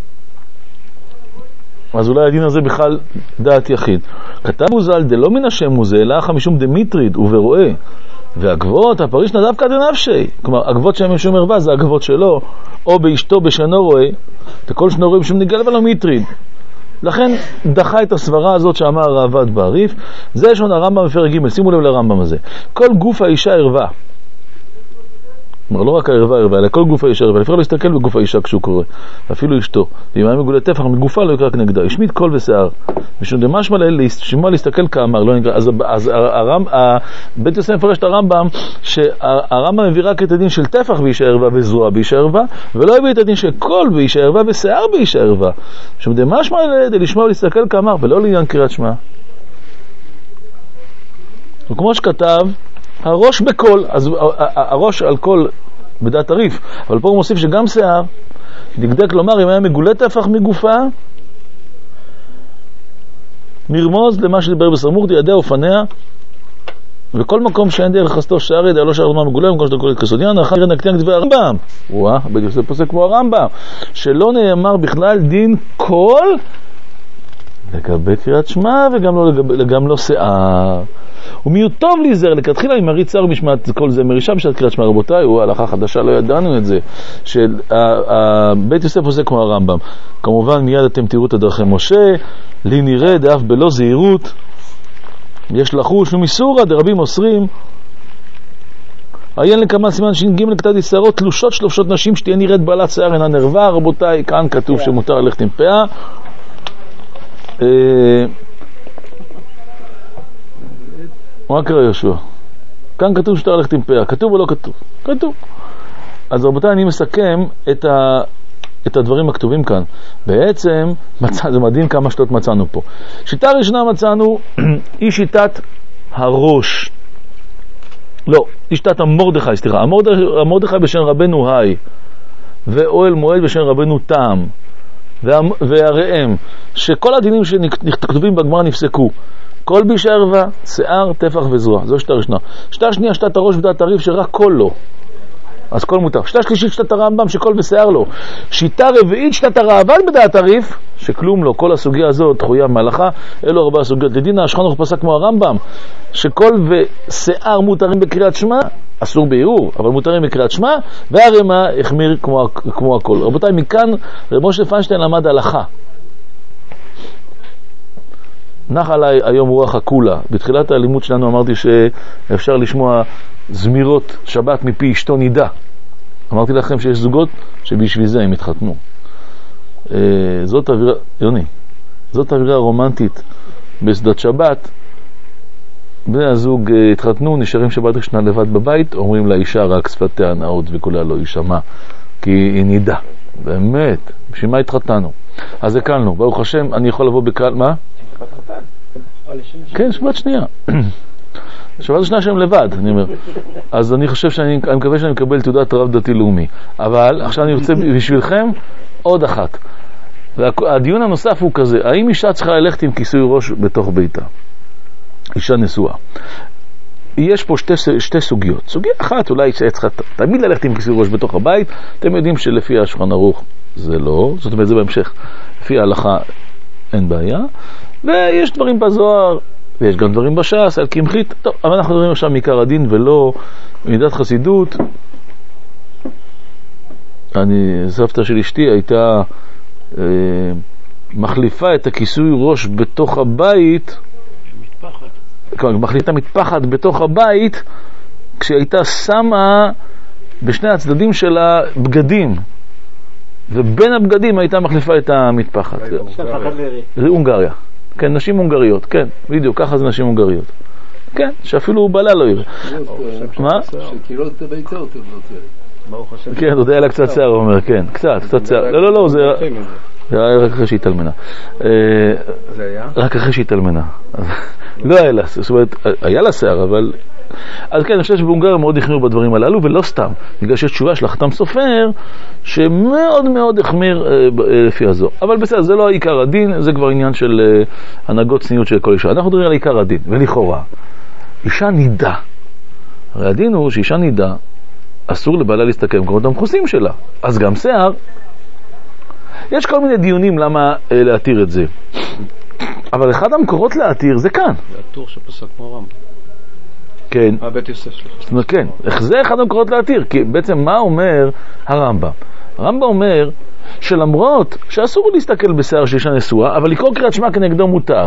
אז אולי הדין הזה בכלל דעת יחיד. כתב מוזל דלא מן השם הוא זה, אלא אחא משום דמיטריד וברואי. והגבות, הפריש נדב כד נפשי. כלומר, הגבות שהם משום ערווה זה הגבות שלו, או באשתו בשנו רואה, וכל שנו רואה משום נגל ולא מיטריד. לכן דחה את הסברה הזאת שאמר הרעב"ד בעריף. זה לשון הרמב"ם בפרק ג', שימו לב לרמב"ם הזה. כל גוף האישה ערווה. כלומר, לא רק הערווה ערווה, אלא כל גוף האישה ערווה. לפעמים לא להסתכל בגוף האישה כשהוא קורא, אפילו אשתו. ואם היה מגולה טפח מגופה לא יקרא כנגדה. השמיט קול ושיער. משום דמשמע לאל לשמוע להסתכל כאמר, לא נקרא. אז, אז הרמב, בית יוסף מפרש את הרמב"ם, שהרמב"ם מביא רק את הדין של טפח באישה ערווה וזרוע באישה ערווה, ולא הביא את הדין של קול באישה ערווה ושיער באישה ערווה. משום דמשמע לאל לשמוע להסתכל כאמר, ולא לעניין קריאת שמע. וכמו שכתב, הראש בקול, אז הראש על קול בדעת הריף, אבל פה הוא מוסיף שגם שיער, דקדק לומר, אם היה מגולה טפח מגופה, נרמוז למה שדיבר בסרמורתי, ידיה ופניה, וכל מקום שאין דרך חסתו שער ידיה, לא שער למה מגולה, במקום שאתה קורא את כסודיין, אחר כך נקטין כתבי הרמב"ם. וואה, בית יוסף פוסק כמו הרמב"ם, שלא נאמר בכלל דין קול, לגבי קריאת שמע, וגם לא, לגב, לא שיער. ומי הוא טוב להיזהר, לכתחילה אם מריץ צער משמעת כל זה מרישה בשעת קריאת שמע. רבותיי, הוא הלכה חדשה, לא ידענו את זה, שבית יוסף עושה כמו הרמב"ם. כמובן מיד אתם תראו את הדרכי משה, לי נראה דאף בלא זהירות יש לחוש ומסורה דרבים אוסרים. עיין לכמה סימן ש"ג לכתב שערות תלושות שלושות נשים שתהיה נראית בעלת שיער אינה נרווה. רבותיי, כאן כתוב שמותר ללכת עם פאה. מה קרה יהושע? כאן כתוב שאתה הולכת עם פאה, כתוב או לא כתוב? כתוב. אז רבותיי, אני מסכם את, ה... את הדברים הכתובים כאן. בעצם, מצא... זה מדהים כמה שטות מצאנו פה. שיטה ראשונה מצאנו, היא שיטת הראש. לא, היא שיטת המורדכי, סליחה. המורדכי, המורדכי בשם רבנו היי, ואוהל מועד בשם רבנו טעם, וה... והראם, שכל הדינים שכתובים בגמרא נפסקו. כל באישה ערווה, שיער, טפח וזרוע. זו שיטה ראשונה. שיטה שנייה, שיטת הראש ודעת הריף, שרק קול לא. אז קול מותר. שיטה שלישית, שיטת הרמב"ם, שקול ושיער לא. שיטה רביעית, שיטת הרעב"ד בדעת הריף, שכלום לא. כל הסוגיה הזאת תחויה מהלכה. אלו ארבע הסוגיות. לדין השולחן ערוך פסק כמו הרמב"ם, שקול ושיער מותרים בקריאת שמע, אסור בערעור, אבל מותרים בקריאת שמע, והרמ"א החמיר כמו, כמו הקול. רבותיי, מכאן רב משה פיינשטיין למד הלכה. נח עליי היום רוח הקולה. בתחילת הלימוד שלנו אמרתי שאפשר לשמוע זמירות שבת מפי אשתו נידה. אמרתי לכם שיש זוגות שבשביל זה הם התחתנו. זאת אווירה, יוני, זאת אווירה רומנטית בסדת שבת. בני הזוג התחתנו, נשארים שבת ראשונה לבד בבית, אומרים לאישה רק שפתיה נאות וכולה לא יישמע, כי היא נידה. באמת, בשביל מה התחתנו? אז הקלנו, ברוך השם, אני יכול לבוא בקל, מה? כן, שבת שנייה. שבת שנייה שהם לבד, אני אומר. אז אני חושב שאני, אני מקווה שאני מקבל תעודת רב דתי לאומי. אבל עכשיו אני רוצה בשבילכם עוד אחת. והדיון הנוסף הוא כזה, האם אישה צריכה ללכת עם כיסוי ראש בתוך ביתה? אישה נשואה. יש פה שתי, שתי סוגיות. סוגיה אחת, אולי צריכה תמיד ללכת עם כיסוי ראש בתוך הבית. אתם יודעים שלפי השולחן ערוך זה לא, זאת אומרת זה בהמשך. לפי ההלכה אין בעיה. ויש דברים בזוהר, ויש גם דברים בש"ס, על קמחית. טוב, אבל אנחנו מדברים עכשיו מעיקר הדין ולא מידת חסידות. אני, סבתא של אשתי הייתה אה, מחליפה את הכיסוי ראש בתוך הבית. משפחת. כלומר, מחליטה מטפחת בתוך הבית, כשהייתה שמה בשני הצדדים שלה בגדים, ובין הבגדים הייתה מחליפה את המטפחת. הונגריה. כן, נשים הונגריות, כן, בדיוק, ככה זה נשים הונגריות. כן, שאפילו בעלה לא יראה. מה? שקירות ביתו יותר לא. כן, עוד היה לה קצת שיער, הוא אומר, כן, קצת, קצת שיער. לא, לא, לא, זה היה רק אחרי שהיא התאלמנה. זה היה? רק אחרי שהיא התאלמנה. לא היה לה, זאת אומרת, היה לה שיער, אבל... אז כן, אני חושב שבהונגריה מאוד החמיר בדברים הללו, ולא סתם, בגלל שיש תשובה של החתם סופר, שמאוד מאוד החמיר לפי הזו. אבל בסדר, זה לא העיקר הדין, זה כבר עניין של הנהגות צניעות של כל אישה. אנחנו מדברים על עיקר הדין, ולכאורה, אישה נידה. הרי הדין הוא שאישה נידה, אסור לבעלה להסתכל במקומות המכוסים שלה. אז גם שיער. יש כל מיני דיונים למה להתיר את זה. אבל אחד המקורות להתיר זה כאן. זה הטור שפסק כמו רמב"ם. כן. הבית יוסף שלך. כן. איך זה אחד המקורות להתיר? כי בעצם מה אומר הרמב"ם? הרמב"ם אומר שלמרות שאסור להסתכל בשיער של אישה נשואה, אבל לקרוא קריאת שמע כנגדו מותר.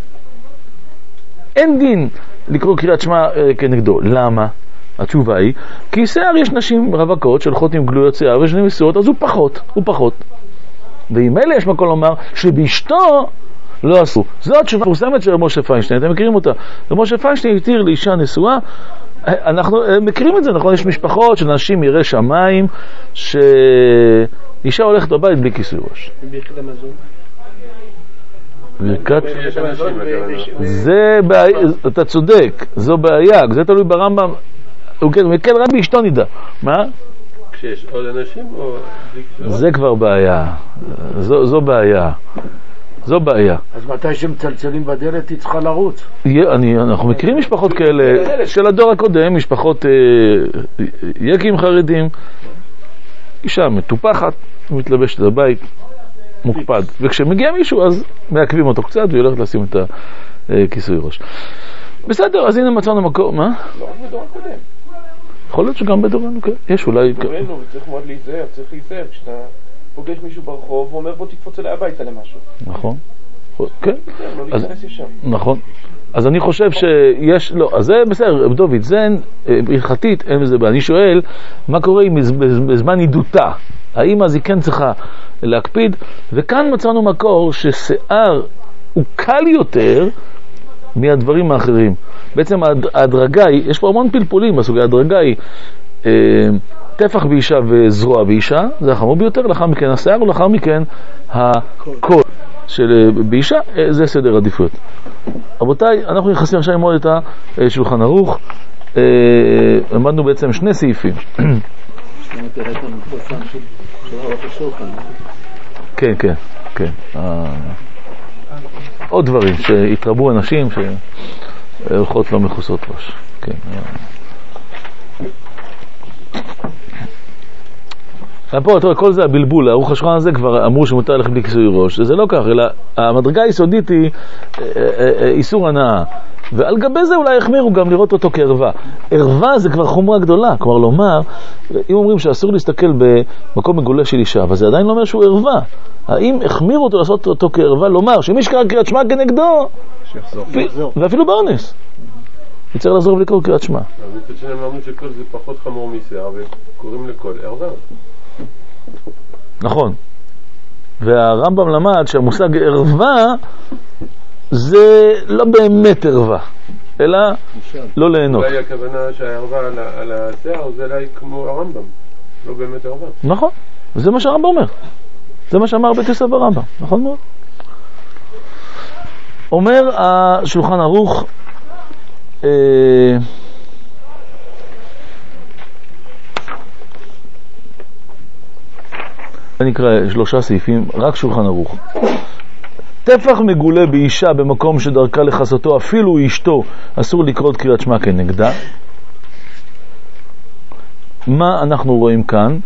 אין דין לקרוא קריאת שמע אה, כנגדו. למה? התשובה היא, כי שיער יש נשים רווקות שהולכות עם גלויות שיער ושנים נשואות, אז הוא פחות, הוא פחות. ועם אלה יש מקום לומר שבאשתו לא עשו. זו התשובה פורסמת של משה פיינשטיין, אתם מכירים אותה. משה פיינשטיין התיר לאישה נשואה, אנחנו מכירים את זה, נכון? יש משפחות של נשים יראי שמיים, שאישה הולכת בבית בלי כיסוי ראש. ביחיד המזון? ברכת... זה בעיה, אתה צודק, זו בעיה, זה תלוי ברמב"ם, הוא כן רק באשתו נדע. מה? כשיש עוד אנשים או... זה כבר בעיה, זו, זו בעיה. זו בעיה. אז מתי שמצלצלים בדלת היא צריכה לרוץ? אני, אנחנו מכירים משפחות כאלה של הדור הקודם, משפחות אה, יקים חרדים, אישה מטופחת, מתלבשת לבית, מוקפד, וכשמגיע מישהו אז מעכבים אותו קצת והיא הולכת לשים את הכיסוי ראש. בסדר, אז הנה מצאנו מקום, מה? לא רק בדור הקודם. יכול להיות שגם בדורנו, כן. יש אולי... בדורנו, צריך מאוד להיזהר, צריך להיזהר כשאתה פוגש מישהו ברחוב ואומר בוא תקפוץ אליי הביתה למשהו. נכון. כן. לא להיכנס ישר. נכון. אז אני חושב שיש... לא, אז זה בסדר, דוד, זה הלכתית, אין בזה בעיה. אני שואל, מה קורה אם בזמן עידותה? האם אז היא כן צריכה להקפיד? וכאן מצאנו מקור ששיער הוא קל יותר מהדברים האחרים. בעצם ההדרגה היא, יש פה המון פלפולים בסוגי, ההדרגה היא אה, טפח באישה וזרוע באישה, זה החמור ביותר, לאחר מכן השיער, ולאחר מכן הקול של באישה, אה, זה סדר עדיפויות. רבותיי, אנחנו נכנסים עכשיו ללמוד את השולחן ערוך, אה, למדנו בעצם שני סעיפים. כן, כן, כן. עוד דברים שהתרבו אנשים שהולכות לא מכוסות ראש. כן. פה, תראה, כל זה הבלבול, הערוך השולחן הזה כבר אמרו שמותר ללכת בלי כיסוי ראש. זה לא כך, אלא המדרגה היסודית היא איסור הנאה. ועל גבי זה אולי החמירו גם לראות אותו כערווה. ערווה זה כבר חומרה גדולה, כלומר לומר, אם אומרים שאסור להסתכל במקום מגולה של אישה, אבל זה עדיין לא אומר שהוא ערווה. האם החמירו אותו לעשות אותו כערווה, לומר שמי שקרא קריאת שמע כנגדו, ואפילו באונס, יצטרך לעזור ולקרוא קריאת שמע. מצד שני הם אמרו שכל זה פחות חמור משיער, וקוראים לכל ערווה. נכון. והרמב"ם למד שהמושג ערווה זה לא באמת ערווה, אלא לא ליהנות. אולי הכוונה שהערווה על השיער זה אולי כמו הרמב"ם, לא באמת ערווה. נכון, זה מה שהרמב"ם אומר. זה מה שאמר בית יוסף ברמב"ם, נכון מאוד. אומר השולחן ערוך, אה, אני אקרא שלושה סעיפים, רק שולחן ערוך. טפח מגולה באישה במקום שדרכה לחסותו, אפילו אשתו, אסור לקרוא קריאת שמע כנגדה. מה אנחנו רואים כאן?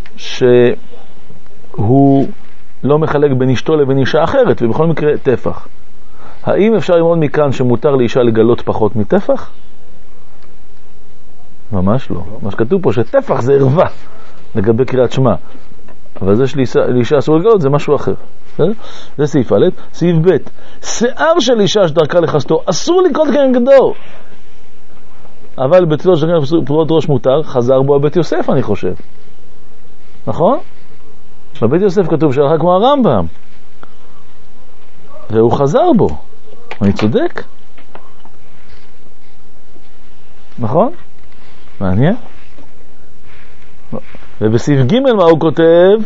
שהוא לא מחלק בין אשתו לבין אישה אחרת, ובכל מקרה טפח. האם אפשר ללמוד מכאן שמותר לאישה לגלות פחות מטפח? ממש לא. מה שכתוב פה שטפח זה ערווה לגבי קריאת שמע. אבל זה שלאישה אסור לגלות, זה משהו אחר. זה סעיף א'. סעיף ב', שיער של אישה שדרכה לחסותו, אסור לקרות כנגדו. אבל בתפילות של פרוט ראש מותר, חזר בו הבית יוסף, אני חושב. נכון? בבית יוסף כתוב שהלכה כמו הרמב"ם. והוא חזר בו. אני צודק? נכון? מעניין? ובסעיף ג' מה הוא כותב?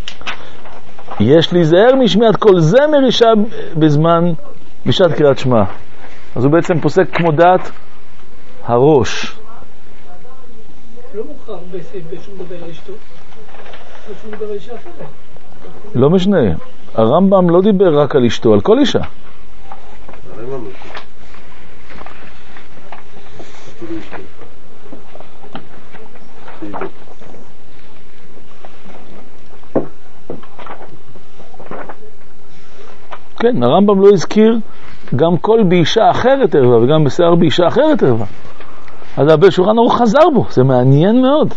יש להיזהר משמיעת כל זמר אישה בזמן בשעת קריאת שמע. אז הוא בעצם פוסק כמו דעת הראש. לא מוכרח בסעיף ב' שהוא מדבר על אשתו, שהוא מדבר על אישה אחרת. לא משנה, הרמב"ם לא דיבר רק על אשתו, על כל אישה. כן, הרמב"ם לא הזכיר גם כל באישה אחרת ערווה, וגם בשיער באישה אחרת ערווה. אז הבעל שולחן ערוך חזר בו, זה מעניין מאוד.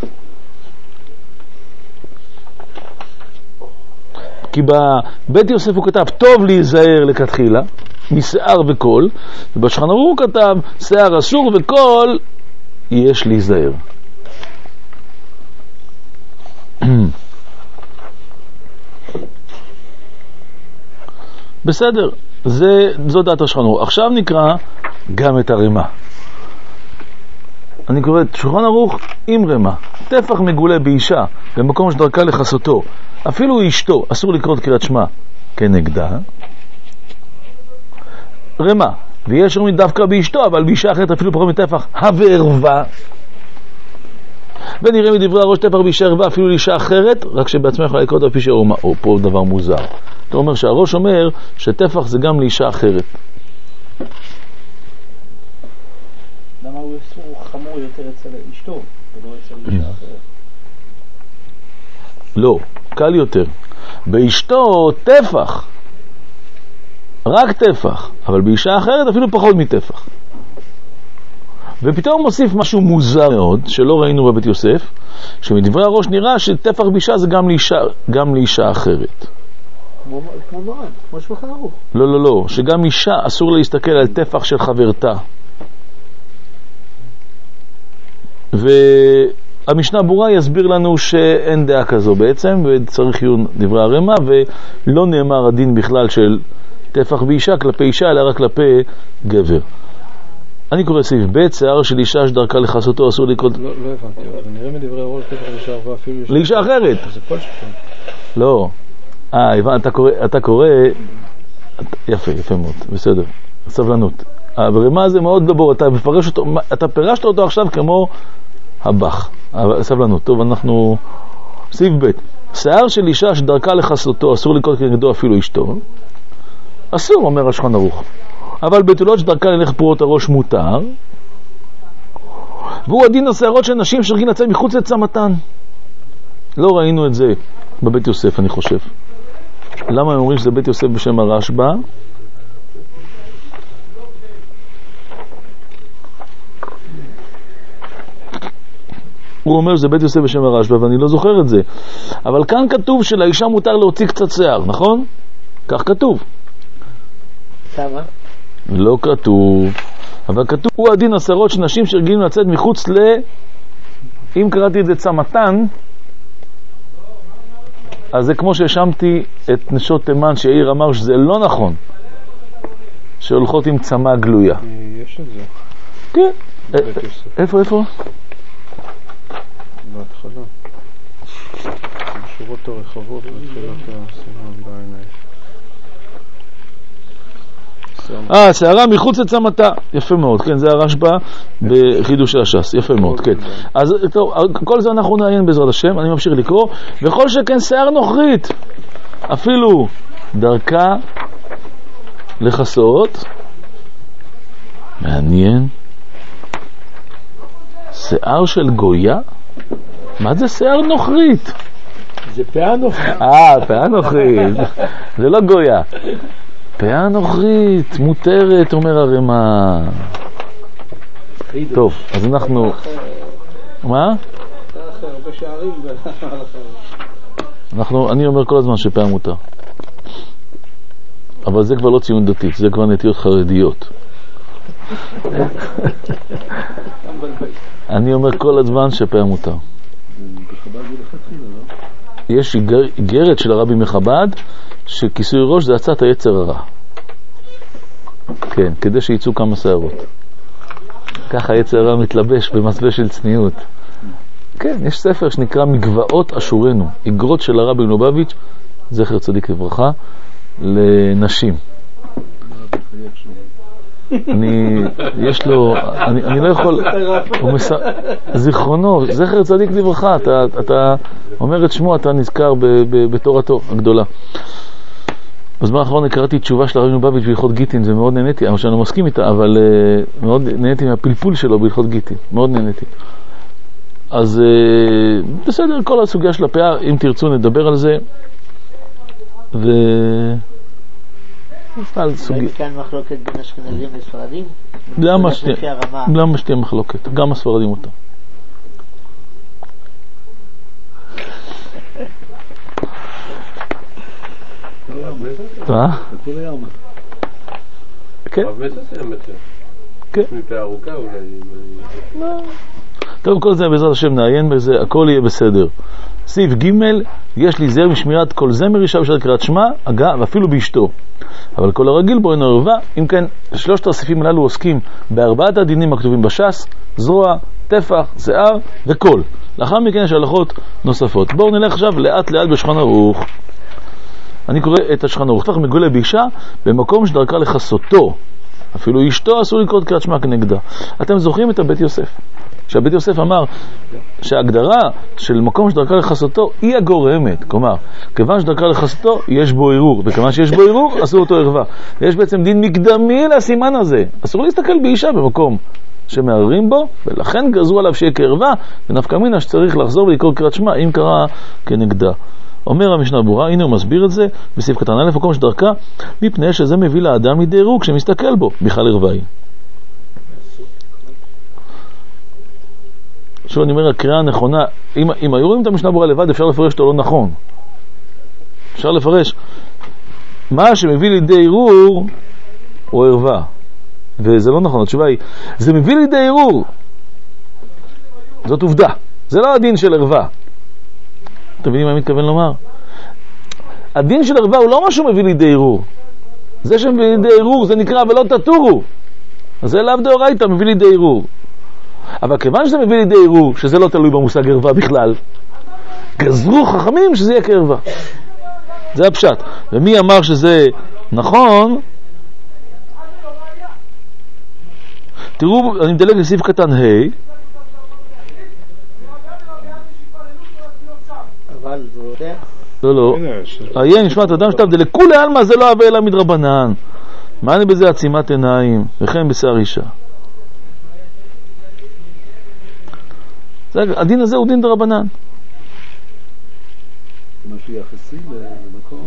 כי בבית יוסף הוא כתב, טוב להיזהר לכתחילה, משיער וקול, ובשולחן ערוך הוא כתב, שיער אסור וקול, יש להיזהר. בסדר, זה, זו דעת השולחן ערוך. עכשיו נקרא גם את הרמה. אני קורא את שולחן ערוך עם רמה. טפח מגולה באישה, במקום שדרכה לחסותו, אפילו אשתו, אסור לקרוא קריאת שמע כנגדה. רמה, ויש רמית דווקא באשתו, אבל באישה אחרת אפילו פחות מטפח הוורבה. ונראה מדברי הראש טפח באישה ערווה אפילו לאישה אחרת, רק שבעצמה יכולה לקרוא את הפישר או, או פה דבר מוזר. אתה אומר שהראש אומר שטפח זה גם לאישה אחרת. למה הוא אסור חמור יותר אצל אשתו ולא אצל אישה אחרת? לא, קל יותר. באשתו טפח, רק טפח, אבל באישה אחרת אפילו פחות מטפח. ופתאום מוסיף משהו מוזר מאוד, שלא ראינו בבית יוסף, שמדברי הראש נראה שטפח באישה זה גם לאישה, גם לאישה אחרת. כמו מרן, כמו שולחן ערוך. לא, לא, לא, שגם אישה אסור להסתכל על טפח של חברתה. והמשנה ברורה יסביר לנו שאין דעה כזו בעצם, וצריך יהיו דברי הרמה, ולא נאמר הדין בכלל של טפח באישה כלפי אישה, אלא רק כלפי גבר. אני קורא סעיף ב', שיער של אישה שדרכה לחסותו אסור לקרוא... לא הבנתי, אבל נראה מדברי הראש טפח לאישה ערווה אפילו... לאישה אחרת. זה כל שכן. לא. אה, הבנת, אתה קורא, אתה קורא... יפה, יפה מאוד, בסדר. סבלנות. הרמה זה מאוד דבור, אתה מפרש אותו, אתה פירשת אותו עכשיו כמו הבח. סבלנות. טוב, אנחנו... סעיף ב', שיער של אישה שדרכה לחסותו אסור לקרוא כנגדו אפילו אשתו. אסור, אומר השולחן ערוך. אבל בתולות שדרכה ללך פרוט הראש מותר, והוא הדין השערות של נשים שרגיל לצאת מחוץ לצמתן. לא ראינו את זה בבית יוסף, אני חושב. למה הם אומרים שזה בית יוסף בשם הרשב"א? הוא אומר שזה בית יוסף בשם הרשב"א, ואני לא זוכר את זה. אבל כאן כתוב שלאישה מותר להוציא קצת שיער, נכון? כך כתוב. כמה? לא כתוב, אבל כתוב, הוא הדין השערות של נשים שרגילים לצאת מחוץ ל... אם קראתי את זה צמתן, אז זה כמו שהשמתי את נשות תימן שיאיר אמר שזה לא נכון, שהולכות עם צמה גלויה. יש את זה. כן. איפה, איפה? בהתחלה. בשורות הרחבות בתחילת הסימן בעיניי. אה, שערה מחוץ לצמתה. יפה מאוד, כן, זה הרשב"א בחידוש הש"ס. יפה מאוד, כן. אז טוב, כל זה אנחנו נעיין בעזרת השם, אני ממשיך לקרוא. וכל שכן שיער נוכרית, אפילו דרכה לחסות. מעניין. שיער של גויה? מה זה שיער נוכרית? זה פאה נוכרית. אה, פאה נוכרית. זה לא גויה. פאה נוכרית, מותרת, אומר הרמה. טוב, אז אנחנו... מה? הרבה שערים בהלכה. אנחנו, אני אומר כל הזמן שפאה מותר. אבל זה כבר לא ציון דתית, זה כבר נטיות חרדיות. אני אומר כל הזמן שפאה מותר. יש איגרת של הרבי מחב"ד שכיסוי ראש זה עצת היצר הרע. כן, כדי שיצאו כמה שערות. ככה היצר הרע מתלבש במסווה של צניעות. כן, יש ספר שנקרא מגבעות אשורנו, איגרות של הרבי מלובביץ', זכר צדיק לברכה, לנשים. אני, יש לו, אני, אני לא יכול, הוא מס... זיכרונו, זכר צדיק לברכה, אתה, אתה אומר את שמו, אתה נזכר ב, ב, בתורתו הגדולה. בזמן האחרון קראתי תשובה של הרבי מלובביץ' בהלכות גיטין, זה מאוד נהניתי, אבל שאני לא מסכים איתה, אבל uh, מאוד נהניתי מהפלפול שלו בהלכות גיטין, מאוד נהניתי. אז uh, בסדר, כל הסוגיה של הפאה, אם תרצו נדבר על זה, ו... האם כאן מחלוקת בין אשכנזים לספרדים? למה שתהיה מחלוקת? גם הספרדים אותה. מה? כן. כן. מפה ארוכה אולי. טוב, כל זה בעזרת השם נעיין בזה, הכל יהיה בסדר. סעיף ג' יש להיזהר משמירת כל זמר אישה בשעת קריאת שמע, הגה ואפילו באשתו. אבל כל הרגיל בו אינו ערווה. אם כן, שלושת הסעיפים הללו עוסקים בארבעת הדינים הכתובים בש"ס, זרוע, טפח, זהר וקול. לאחר מכן יש הלכות נוספות. בואו נלך עכשיו לאט לאט בשולחן ערוך. אני קורא את השולחן ערוך. טפח מגולה באישה במקום שדרכה לחסותו. אפילו אשתו אסור לקרוא קריאת שמע כנגדה. אתם זוכרים את הבית יוסף? שהבית יוסף אמר שההגדרה של מקום שדרכה לחסותו היא הגורמת, כלומר, כיוון שדרכה לחסותו יש בו ערעור, וכיוון שיש בו ערעור אסור אותו ערווה. יש בעצם דין מקדמי לסימן הזה, אסור להסתכל באישה במקום שמערערים בו, ולכן גזרו עליו שיהיה כערווה, ונפקא מינה שצריך לחזור ולקרוא קריאת שמע אם קרא כנגדה. אומר המשנה ברורה, הנה הוא מסביר את זה בסעיף קטן א', מקום שדרכה, מפני שזה מביא לאדם לידי ערעור כשמסתכל בו, בכלל ערווה היא. עכשיו אני אומר, הקריאה הנכונה, אם, אם היו רואים את המשנה ברורה לבד, אפשר לפרש אותו לא נכון. אפשר לפרש, מה שמביא לידי ערעור הוא ערווה. וזה לא נכון, התשובה היא, זה מביא לידי ערעור. זאת עובדה. זה לא הדין של ערווה. אתם מבינים מה אני מתכוון לומר? הדין של ערווה הוא לא משהו מביא לידי ערעור. זה שמביא לידי ערעור זה נקרא ולא תטורו. אז זה לאו דאורייתא מביא לידי ערעור. אבל כיוון שזה מביא לידי ערעור, שזה לא תלוי במושג ערווה בכלל, גזרו חכמים שזה יהיה כערווה. זה הפשט. ומי אמר שזה נכון? תראו, אני מדלג לסעיף קטן ה'. אבל זה... לא, לא. עיין נשמת אדם שטב דלכולי עלמא זה לא הווה אלא מדרבנן. מה אני בזה עצימת עיניים? וכן בשיער אישה. הדין הזה הוא דין דרבנן. משהו יחסי למקום.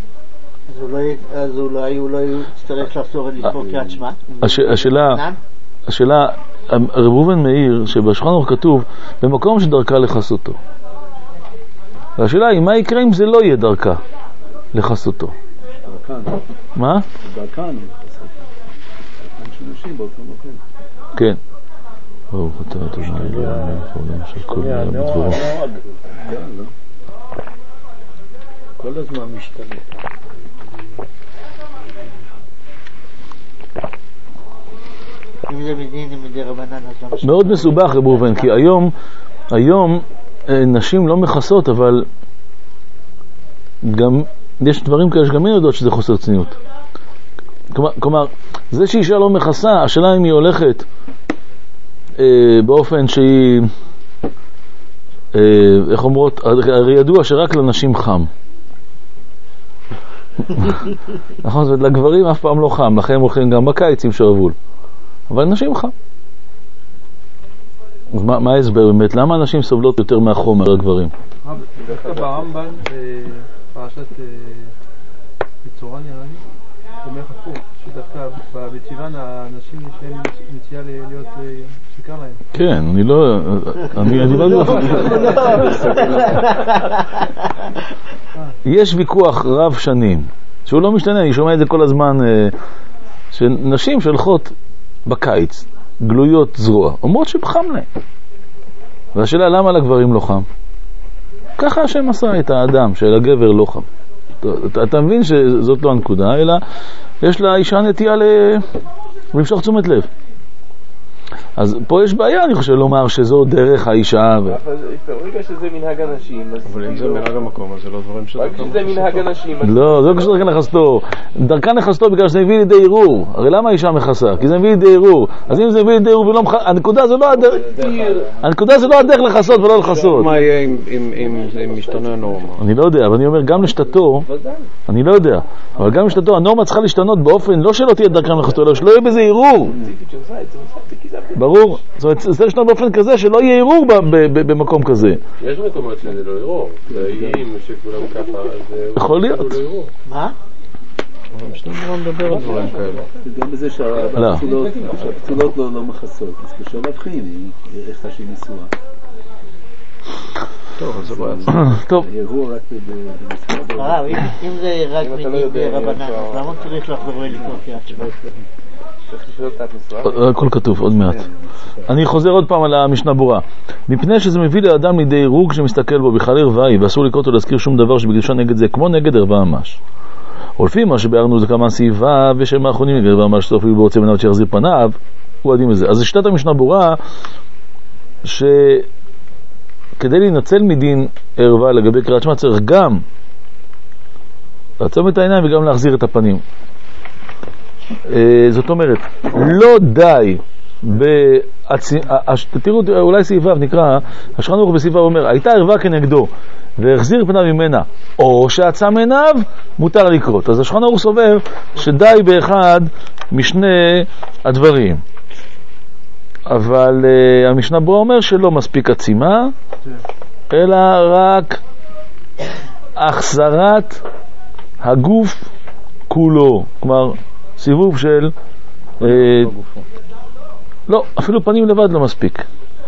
אז אולי הוא לא יצטרך לחזור ולקרוא קריאת שמע? השאלה, השאלה, רב ראובן מאיר, שבשולחן ערוך כתוב, במקום שדרכה לחסותו. והשאלה היא, מה יקרה אם זה לא יהיה דרכה לחסותו? דרכן. מה? דרכן לחסותו. דרכן שנשים באותו מקום. כן. ברוך אתה אדוני אלוהינו מלך העולם שהכל נהיה בדברו. כל הזמן משתנה. אם זה מדין מדי רבנן, מאוד מסובך רב ראובן, כי היום היום נשים לא מכסות, אבל גם יש דברים כאלה שגם הן יודעות שזה חוסר צניעות. כלומר, כלומר זה שאישה לא מכסה, השאלה אם היא הולכת אה, באופן שהיא אה, איך אומרות, הרי ידוע שרק לנשים חם. נכון, זאת אומרת, לגברים אף פעם לא חם, לכן הם הולכים גם בקיץ עם שרוול, אבל לנשים חם. אז מה, מה ההסבר באמת? למה אנשים סובלות יותר מהחום מהגברים? דווקא ברמב"ן בפרשת מצורע נראה לי, אומר הפוך, שדווקא בטירן האנשים יש להם נטייה להיות שיקר להם. כן, אני לא... אני לא... יש ויכוח רב שנים, שהוא לא משתנה, אני שומע את זה כל הזמן, שנשים שהולכות בקיץ, גלויות זרוע, אומרות שבחם להם. והשאלה, למה לגברים לא חם? ככה השם עשה את האדם, שלגבר לא חם. אתה, אתה מבין שזאת לא הנקודה, אלא יש לה אישה נטייה למשוך תשומת לב. אז פה יש בעיה, אני חושב לומר שזו דרך האישה. אבל ברגע שזה מנהג אנשים, אבל אם זה מנהג המקום, אז זה לא דברים שזה... רק שזה מנהג אנשים... לא, זה לא קשור דרכן לחסתו. דרכן לחסתו בגלל שזה מביא לידי ערעור. הרי למה האישה מכסה? כי זה מביא לידי ערעור. אז אם זה מביא לידי ערעור ולא מכסה, הנקודה זה לא הדרך... הנקודה זה לא הדרך לחסות ולא לחסות. מה יהיה אם משתנה הנורמה? אני לא יודע, אבל אני אומר, גם לשתתו, אני לא יודע, אבל גם לשתתו, הנורמה צריכה להשתנות באופן, לא שלא תהיה דרכן לחסתו, אלא שלא יהיה בזה ערעור. ברור, זאת אומרת, זה לשנות באופן כזה שלא יהיה ערעור במקום כזה. יש מקומות שזה לא ערעור, אם שכולם ככה, אז... יכול להיות. מה? אבל משנה נורא מדבר על דברים כאלה. גם בזה שהפצולות לא מכסות, אז קשה להבחין, איך שהיא ניסועה. טוב, אז זה בעיה. טוב. ערעור רק בניסועה. הרב, אם זה רק מדין רבנן, למה צריך לחזור ללקרוא קריאת שמע? הכל כתוב, עוד מעט. אני חוזר עוד פעם על המשנה ברורה. מפני שזה מביא לאדם לידי ערעור כשמסתכל בו בכלל ערווה, ואסור לקרוא אותו להזכיר שום דבר שבקדושה נגד זה, כמו נגד ערווה ממש. ולפי מה שבארנו זה כמה סעיבה, ושם האחרונים נגד ערווה ממש, סוף ליבו רוצה מנהל שיחזיר פניו, הוא עדים לזה. אז שיטת המשנה ברורה, שכדי להינצל מדין ערווה לגבי קריאת שמע, צריך גם לעצום את העיניים וגם להחזיר את הפנים. זאת אומרת, לא די תראו, אולי סעיביו נקרא, השולחן ערוך בסעיביו אומר, הייתה ערווה כנגדו והחזיר פניו ממנה, או שעצם עיניו, מותר לקרות. אז השולחן ערוך סובר שדי באחד משני הדברים, אבל uh, המשנה ברורה אומר שלא מספיק עצימה, אלא רק החזרת הגוף כולו, כלומר סיבוב של אה, לא, אפילו פנים לבד לא מספיק,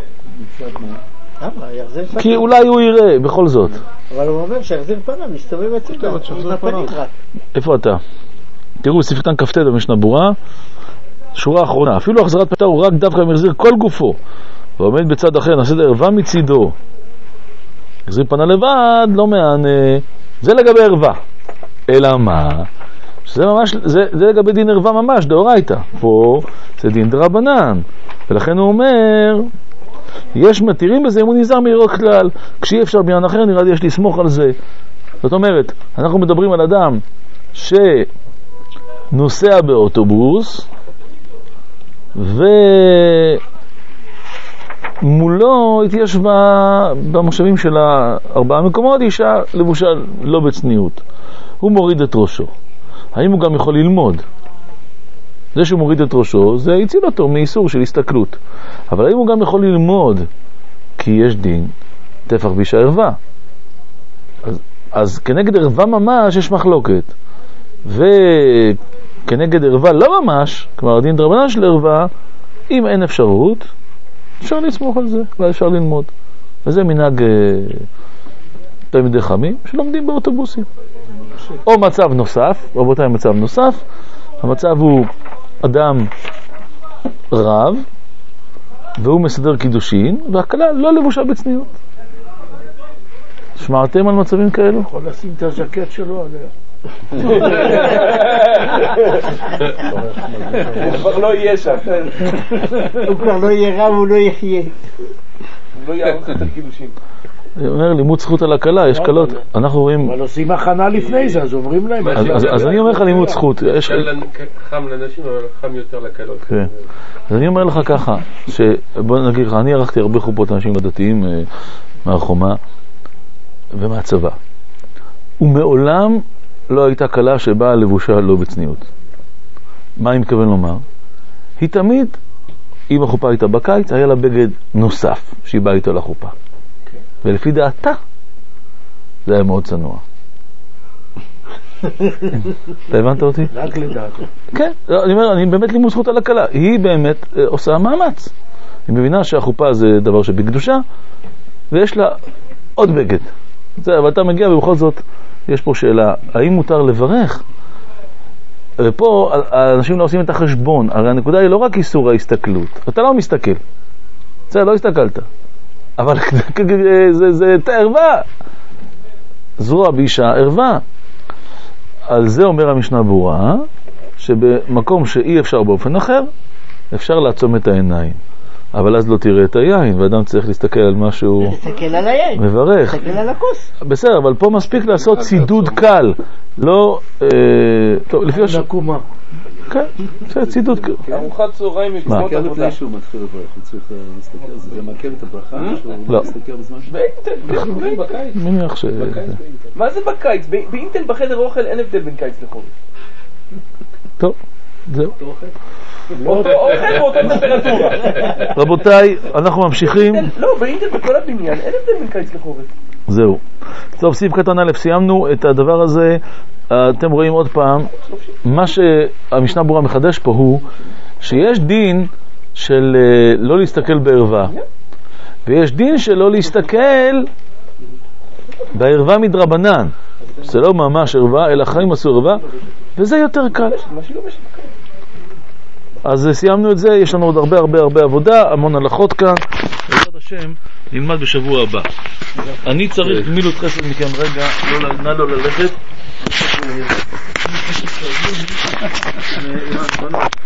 כי אולי הוא יראה בכל זאת. אבל הוא אומר שיחזיר פניו, מסתובב הצידה עם הפנים רק. איפה אתה? תראו, סעיף קטן כ"ט במשנה ברורה, שורה אחרונה, אפילו החזרת פניו הוא רק דווקא מחזיר כל גופו ועומד בצד אחר, נעשה את הערווה מצידו, החזיר פניו לבד לא מענה. זה לגבי ערווה. אלא מה? זה ממש, זה, זה לגבי דין ערווה ממש, דאורייתא. פה זה דין דרבנן, ולכן הוא אומר, יש מתירים בזה אם הוא נזהר מעירות כלל, כשאי אפשר בעניין אחר נראה לי יש לסמוך על זה. זאת אומרת, אנחנו מדברים על אדם שנוסע באוטובוס ומולו התיישבה במושבים של ארבעה מקומות אישה לבושה לא בצניעות, הוא מוריד את ראשו. האם הוא גם יכול ללמוד? זה שהוא מוריד את ראשו זה הציל אותו מאיסור של הסתכלות, אבל האם הוא גם יכול ללמוד? כי יש דין טפח באישה ערווה. אז, אז כנגד ערווה ממש יש מחלוקת, וכנגד ערווה לא ממש, כלומר הדין דרבנן של ערווה, אם אין אפשרות אפשר לסמוך על זה ואפשר ללמוד. וזה מנהג תלמידי חכמים שלומדים באוטובוסים. או מצב נוסף, רבותיי, מצב נוסף, המצב הוא אדם רב והוא מסדר קידושין והכלה לא לבושה בצניעות. שמעתם על מצבים כאלו? יכול לשים את הז'קט שלו עליה. הוא כבר לא יהיה שם, הוא כבר לא יהיה רב, הוא לא יחיה, הוא לא יערוך את הקידושים. אני אומר, לימוד זכות על הקלה, יש קלות, אנחנו רואים... אבל עושים הכנה לפני זה, אז אומרים להם... אז אני אומר לך לימוד זכות. חם לנשים, אבל חם יותר לקלות. אז אני אומר לך ככה, בוא נגיד לך, אני ערכתי הרבה חופות אנשים הדתיים מהחומה ומהצבא, ומעולם לא הייתה קלה שבאה לבושה לא בצניעות. מה אני מתכוון לומר? היא תמיד, אם החופה הייתה בקיץ, היה לה בגד נוסף שהיא באה איתו לחופה. ולפי דעתה זה היה מאוד צנוע. אתה הבנת אותי? רק לדעתו. כן, אני אומר, אני באמת לימוד זכות על הקלה. היא באמת עושה מאמץ. היא מבינה שהחופה זה דבר שבקדושה, ויש לה עוד בגד. זה, אבל אתה מגיע ובכל זאת, יש פה שאלה, האם מותר לברך? ופה האנשים לא עושים את החשבון. הרי הנקודה היא לא רק איסור ההסתכלות. אתה לא מסתכל. זה, לא הסתכלת. אבל זה, זה ערווה. זרוע באישה ערווה. על זה אומר המשנה ברורה, שבמקום שאי אפשר באופן אחר, אפשר לעצום את העיניים. אבל אז לא תראה את היין, ואדם צריך להסתכל על משהו... להסתכל על היין. מברך. להסתכל על הכוס. בסדר, אבל פה מספיק לעשות צידוד קל. לא... טוב, לפי הש... נקומה. כן, זה צידוד קל. ארוחת צהריים מקומות מעכב עבודה. לפני שהוא מתחיל לברך, הוא צריך להסתכל, זה גם מעכב את הברכה, שהוא לא. מסתכל בזמן שהוא... באינטל, בקיץ. מניח ש... מה זה בקיץ? באינטל בחדר אוכל אין הבדל בין קיץ לחורף. טוב, זהו. אותו אוכל ואותה טמפרטורה. רבותיי, אנחנו ממשיכים. לא, באינטל בכל הבניין אין הבדל בין קיץ לחורף. זהו. טוב, סעיף קטן א', סיימנו את הדבר הזה. אתם רואים עוד פעם, מה שהמשנה ברורה מחדש פה הוא שיש דין של לא להסתכל בערווה, ויש דין של לא להסתכל בערווה מדרבנן. זה לא ממש ערווה, אלא חיים עשו ערווה, וזה יותר קל. אז סיימנו את זה, יש לנו עוד הרבה הרבה הרבה עבודה, המון הלכות כאן. בעזרת השם נלמד בשבוע הבא. אני צריך מילות חסד מכם רגע, לא, נא לא ללכת.